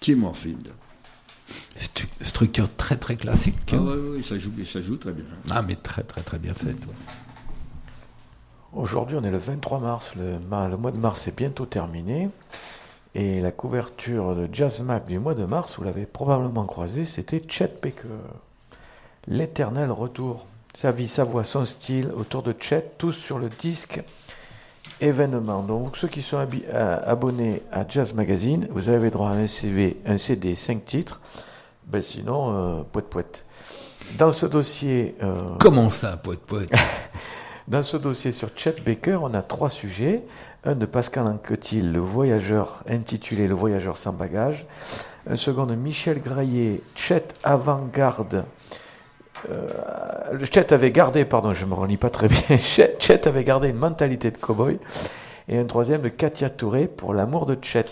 Tim Orfield. Stu- structure très très classique. Ah hein. ouais, ouais, ça joue, ça joue très bien. Ah, mais très très très bien faite. ouais. Aujourd'hui, on est le vingt-trois mars. Le, ma- le mois de mars est bientôt terminé. Et la couverture de Jazz Mag du mois de mars, vous l'avez probablement croisé, c'était Chet Baker. L'éternel retour. Sa vie, sa voix, son style autour de Chet, tous sur le disque événement. Donc, ceux qui sont habi- euh, abonnés à Jazz Magazine, vous avez droit à un C V, un C D, cinq titres. Ben sinon, euh, poète poète. Dans ce dossier. euh, Comment ça, poète poète Dans ce dossier sur Chet Baker, on a trois sujets. Un de Pascal Anquetil, le voyageur, intitulé Le voyageur sans bagage. Un second de Michel Graillet, Chet avant-garde. Euh, Chet avait gardé, pardon, je me relis pas très bien. Chet, Chet avait gardé une mentalité de cow-boy. Et un troisième de Katia Touré pour l'amour de Chet.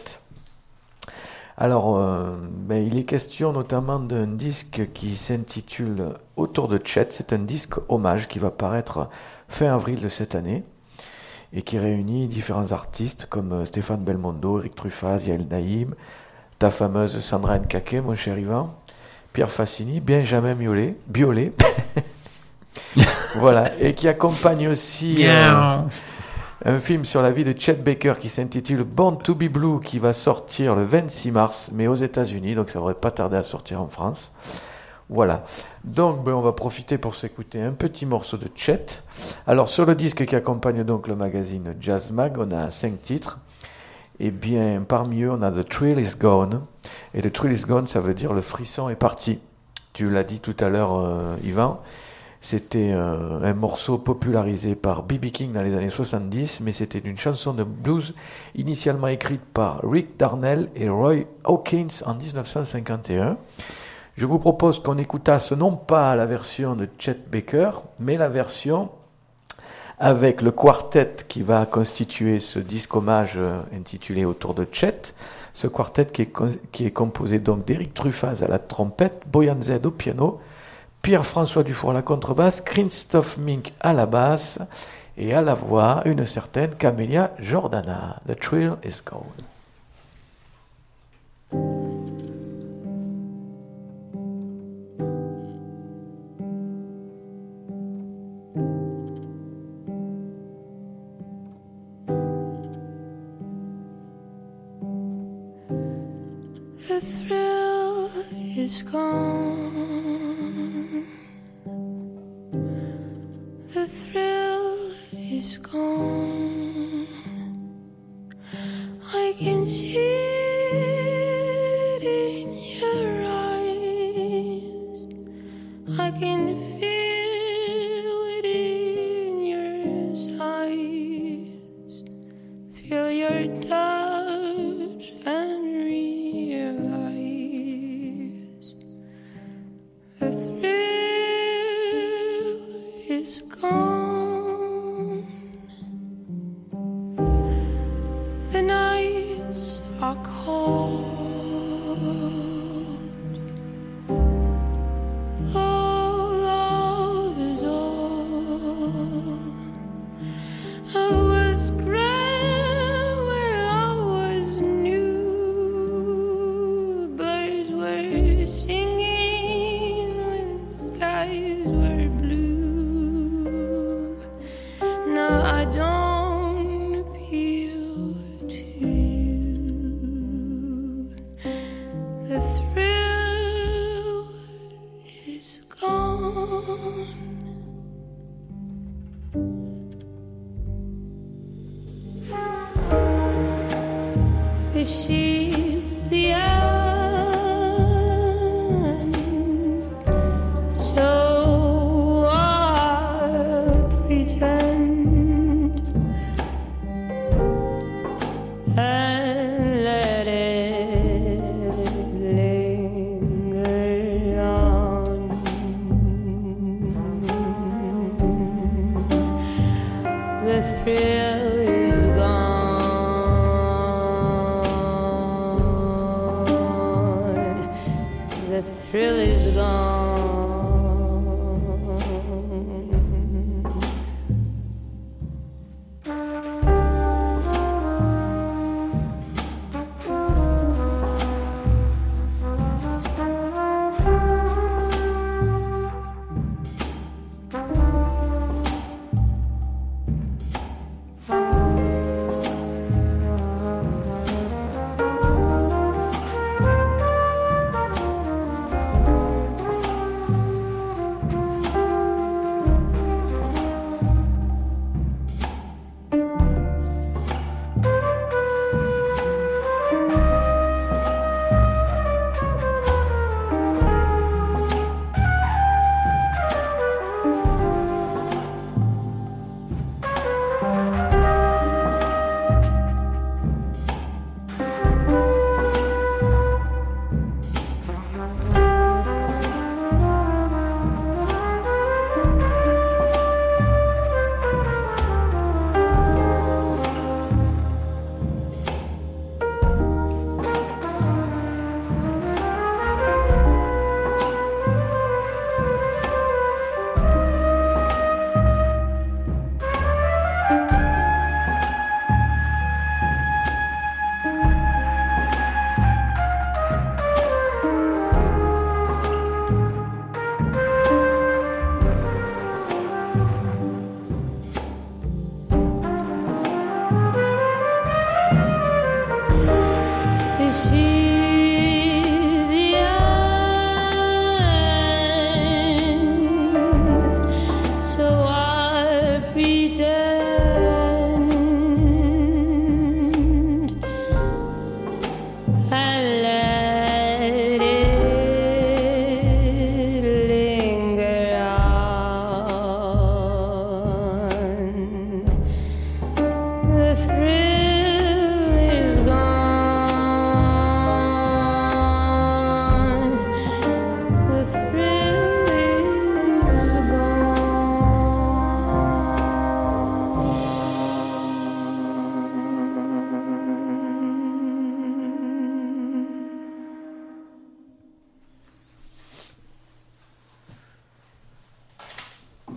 Alors, euh, ben, il est question notamment d'un disque qui s'intitule Autour de Chet. C'est un disque hommage qui va paraître fin avril de cette année et qui réunit différents artistes comme Stéphane Belmondo, Eric Truffaz, Yael Naïm, ta fameuse Sandra Nkake, mon cher Yvan, Pierre Fassini, Benjamin Biolay, Biolay voilà, et qui accompagne aussi euh, un film sur la vie de Chet Baker qui s'intitule Born to be Blue, qui va sortir le vingt-six mars, mais aux États-Unis, donc ça ne devrait pas tarder à sortir en France. Voilà. Donc, ben, on va profiter pour s'écouter un petit morceau de Chet. Alors, sur le disque qui accompagne donc le magazine Jazz Mag, on a cinq titres. Et bien, parmi eux, on a The Thrill is Gone. Et The Thrill is Gone, ça veut dire le frisson est parti. Tu l'as dit tout à l'heure, euh, Yvan. C'était euh, un morceau popularisé par B B King dans les années soixante-dix, mais c'était une chanson de blues initialement écrite par Rick Darnell et Roy Hawkins en dix-neuf cent cinquante et un. Je vous propose qu'on écoutasse non pas la version de Chet Baker, mais la version avec le quartet qui va constituer ce disque hommage euh, intitulé Autour de Chet. Ce quartet qui est, co- qui est composé donc d'Éric Truffaz à la trompette, Boyan Z au piano, Pierre-François Dufour à la contrebasse, Christophe Mink à la basse et à la voix une certaine Camélia Jordana. The Thrill is Gone. The thrill is gone. The thrill is gone. I can see it in your eyes. I can feel it in your sighs. Feel your touch and realize the thrill is gone. The nights are cold. Oh, love is all. I was grand when love was new. Birds were singing when skies were blue. Now I don't appeal to you. The thrill is gone. This is the end, so I pretend and let it linger on. The thrill is gone.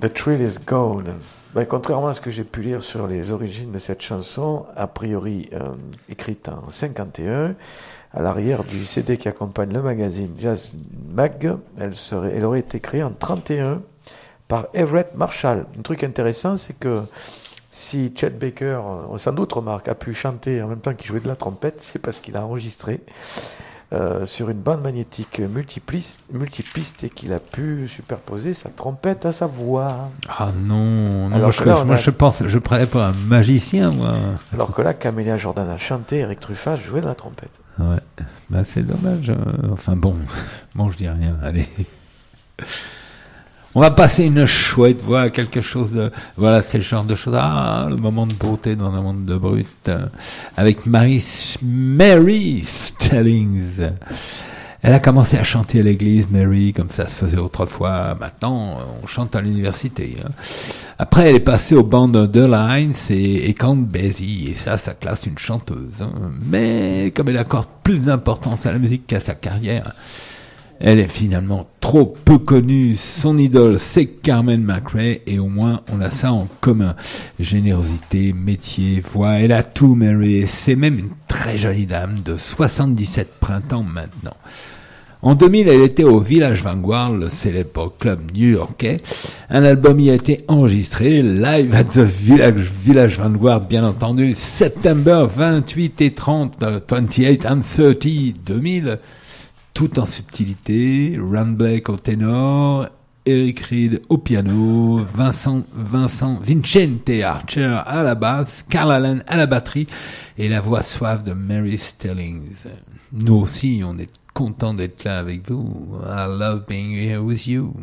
The Thrill is Gone. Ben, contrairement à ce que j'ai pu lire sur les origines de cette chanson, a priori euh, écrite en cinquante et un, à l'arrière du C D qui accompagne le magazine Jazz Mag, elle, serait, elle aurait été créée en trente et un par Everett Marshall. Un truc intéressant, c'est que si Chet Baker, on sans doute remarque, a pu chanter en même temps qu'il jouait de la trompette, c'est parce qu'il a enregistré euh, sur une bande magnétique multipiste, multipiste et qu'il a pu superposer sa trompette à sa voix. Ah non, non Alors moi, je, là, moi a... je pense, je prenais pour un magicien, moi. Alors que là, Camélia Jordan a chanté, Eric Truffaz jouait de la trompette. Ouais, bah c'est dommage. euh, Enfin bon, bon je dis rien, allez. On va passer une chouette, voilà, quelque chose de... Voilà, c'est le genre de choses... Ah, le moment de beauté dans un monde de brut. euh, avec Mary, Mary Stellings. Elle a commencé à chanter à l'église, Mary, comme ça se faisait autrefois. Maintenant, on chante à l'université. Hein. Après, elle est passée aux bandes de Lines et, et Count Basie. Et ça, ça classe une chanteuse. Hein. Mais comme elle accorde plus d'importance à la musique qu'à sa carrière... Elle est finalement trop peu connue. Son idole, c'est Carmen McRae, et au moins, on a ça en commun. Générosité, métier, voix, elle a tout, Mary. C'est même une très jolie dame de soixante-dix-sept printemps maintenant. En deux mille, elle était au Village Vanguard, le célèbre club new-yorkais. Un album y a été enregistré, live at the Village, Village Vanguard, bien entendu, September vingt-huit et trente, vingt-huit and thirty, deux mille. Tout en subtilité, Ron Blake au ténor, Eric Reed au piano, Vincent, Vincent Vincente Archer à la basse, Carl Allen à la batterie et la voix suave de Mary Stellings. Nous aussi, on est content d'être là avec vous. I love being here with you.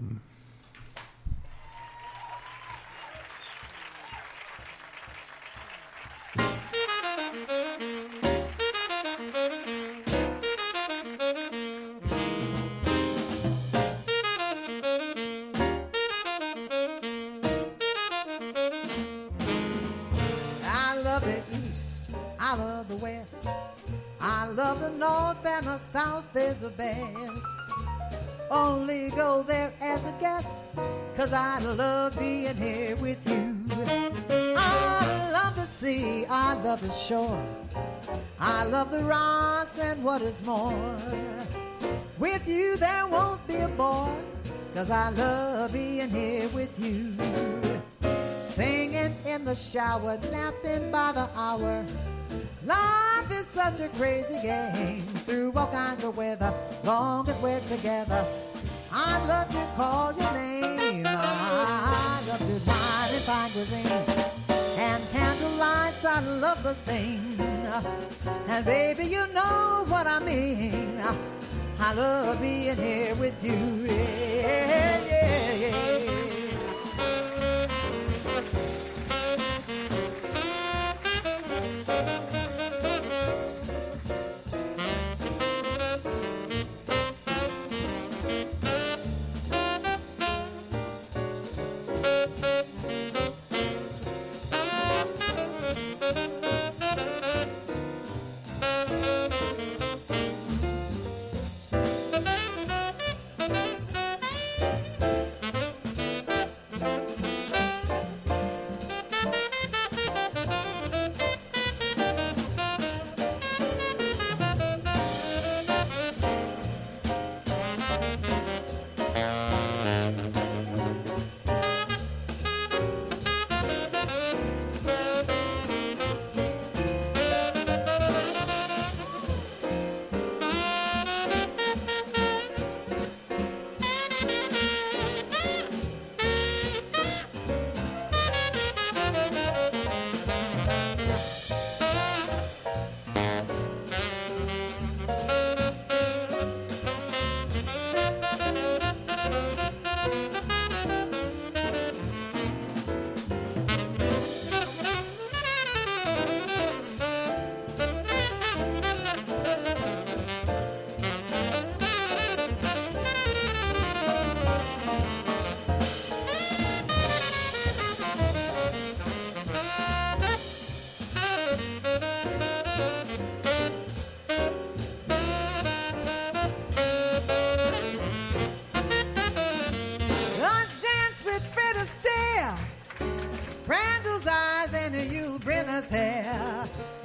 North and the South is the best. Only go there as a guest, 'cause I love being here with you. I love the sea, I love the shore, I love the rocks and what is more, with you there won't be a bore, 'cause I love being here with you. Singing in the shower, napping by the hour. Life is such a crazy game, through all kinds of weather, long as we're together. I love to call your name, I love to dine in fine cuisines, and candlelights I love the same. And baby, you know what I mean, I love being here with you, yeah, yeah, yeah.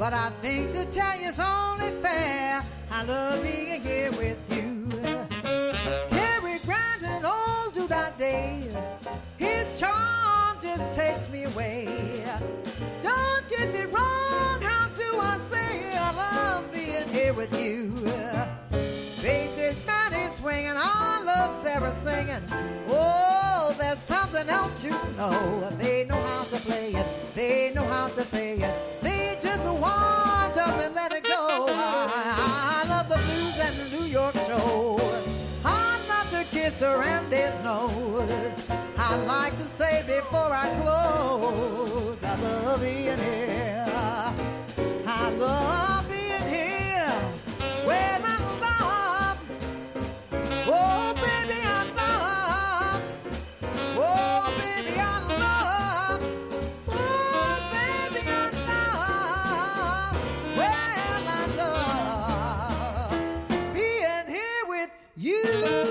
but I think to tell you it's only fair. I love being here with you. Cary Grant on to that day, his charm just takes me away. Don't get me wrong, how do I say I love being here with you? Bass is mighty swinging, I love Sarah singing. Oh, there's something else you know. They know how to play it, they know how to say it. They just wind up and let it go. I, I love the blues and the New York shows. I love to kiss her and his nose. I like to say before I close, I love being here. I love being here where I love. Oh, baby, I love. Oh, baby, I love. Oh, baby, I love. Well, I love being here with you.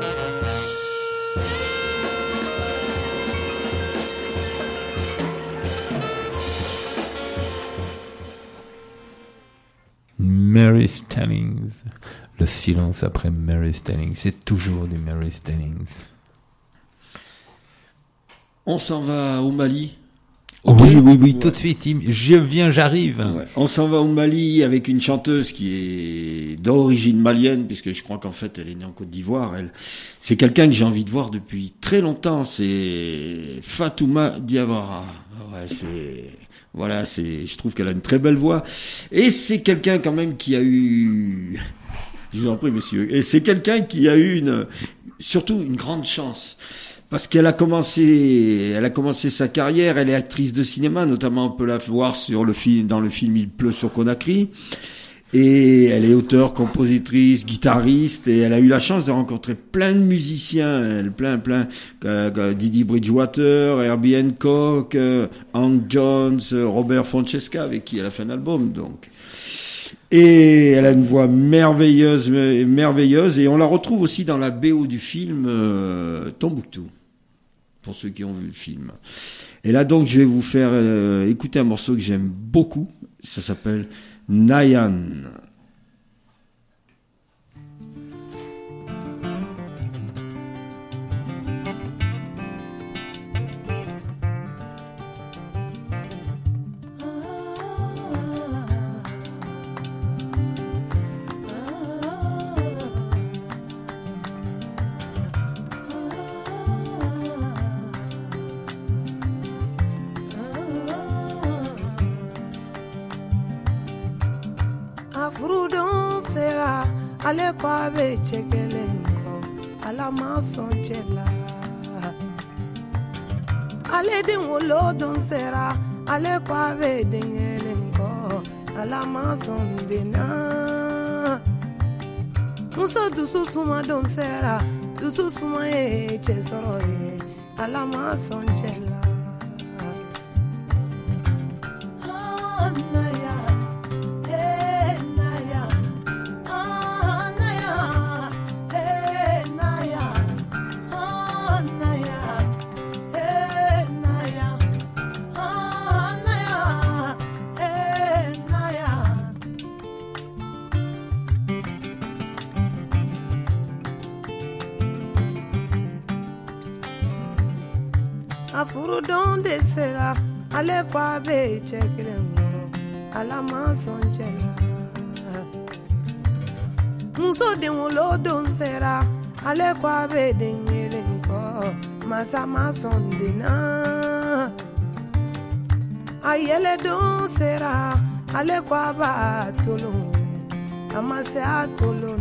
Mary Stallings. Le silence après Mary Stallings. C'est toujours du Mary Stallings. On s'en va au Mali. Oh, Ok. oui, oui, oui, Ouais. tout de suite. il- Je viens, j'arrive. Ouais. On s'en va au Mali avec une chanteuse qui est d'origine malienne, puisque je crois qu'en fait elle est née en Côte d'Ivoire. Elle, c'est quelqu'un que j'ai envie de voir depuis très longtemps. C'est Fatouma Diawara. Ouais, c'est voilà, c'est. Je trouve qu'elle a une très belle voix, et c'est quelqu'un quand même qui a eu. Je vous en prie, messieurs. Et c'est quelqu'un qui a eu une, surtout une grande chance. Parce qu'elle a commencé, elle a commencé sa carrière, elle est actrice de cinéma, notamment on peut la voir sur le film, dans le film Il pleut sur Conakry. Et elle est auteure, compositrice, guitariste, et elle a eu la chance de rencontrer plein de musiciens, elle, plein, plein, euh, Didi Bridgewater, Herbie Hancock, euh, Hank Jones, euh, Robert Francesca, avec qui elle a fait un album, donc. Et elle a une voix merveilleuse, merveilleuse, et on la retrouve aussi dans la B O du film euh, Tombouctou, pour ceux qui ont vu le film. Et là donc je vais vous faire euh, écouter un morceau que j'aime beaucoup, ça s'appelle Nayan. Afrudon sera ale kwa be chekelenko ala masonjela ale din wolo don sera ale kwa be dingelenko ala masondena muso dusu suma don sera dusu suma e chesoro e ala masonjela Afuru don de sera ale kwa be chekrengo ala masonjela muso de wolo don sera ale kwa be dengelengo masa masondena ayele don sera ale kwa ba tolo amase atolo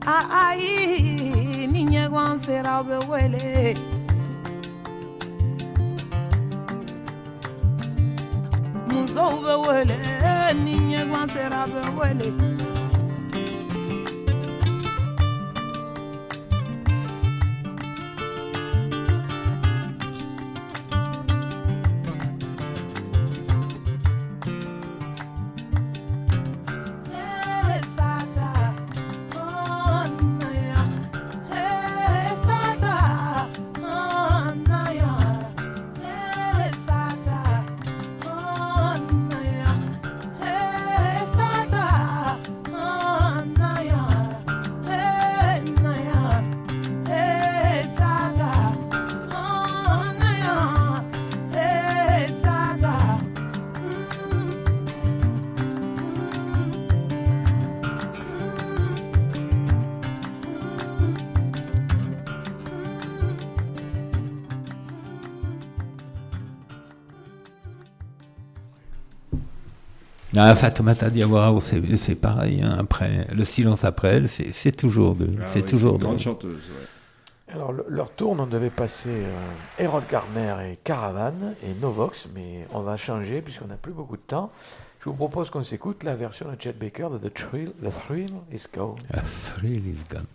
Ai, ninye gwan sera be wele. Muzo be wele, ninye gwan sera be wele. Ah, Fatoumata Diawara, c'est, c'est pareil. Hein, après, le silence après elle, c'est, c'est toujours de, Ah c'est oui, toujours c'est une de. grande chanteuse. Ouais. Alors, le- leur tourne, on devait passer euh, Harold Gardner et Caravan et Novox, mais on va changer puisqu'on n'a plus beaucoup de temps. Je vous propose qu'on s'écoute la version de Chet Baker de The Thrill, The Thrill is Gone. A thrill is gone.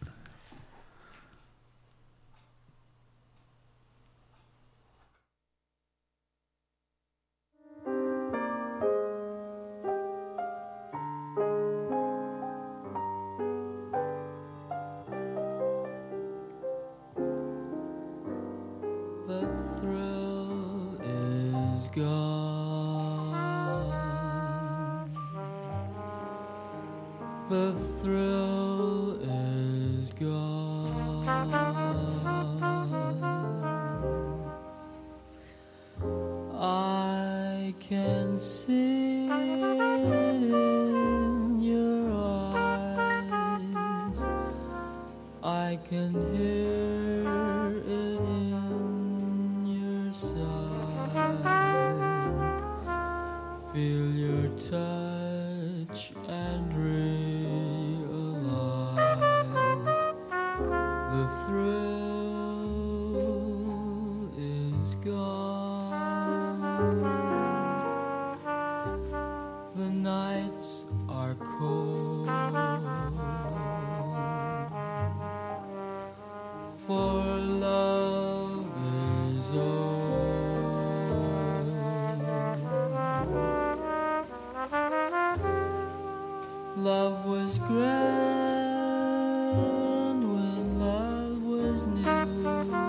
The thrill is gone. The thrill is gone. I can see it in your eyes. I can hear it in your sighs. Feel your touch and realize the thrill is gone. The nights are cold, for love is old. Love was grand when love was new.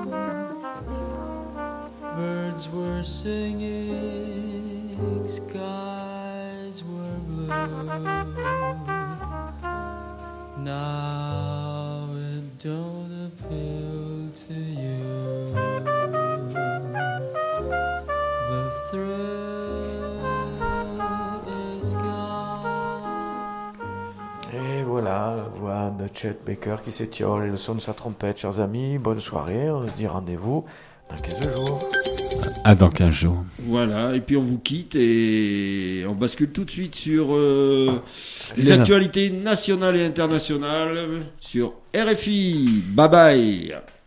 Birds were singing, skies were blue. Now it don't appeal to you. The thrill is gone. Et voilà, la voix de Chet Baker qui s'étiole et le son de sa trompette, chers amis. Bonne soirée, on se dit rendez-vous dans quinze jours. Ah, dans quinze jours. Voilà, et puis on vous quitte et on bascule tout de suite sur euh, les Les- actualités nationales et internationales sur R F I. Bye bye.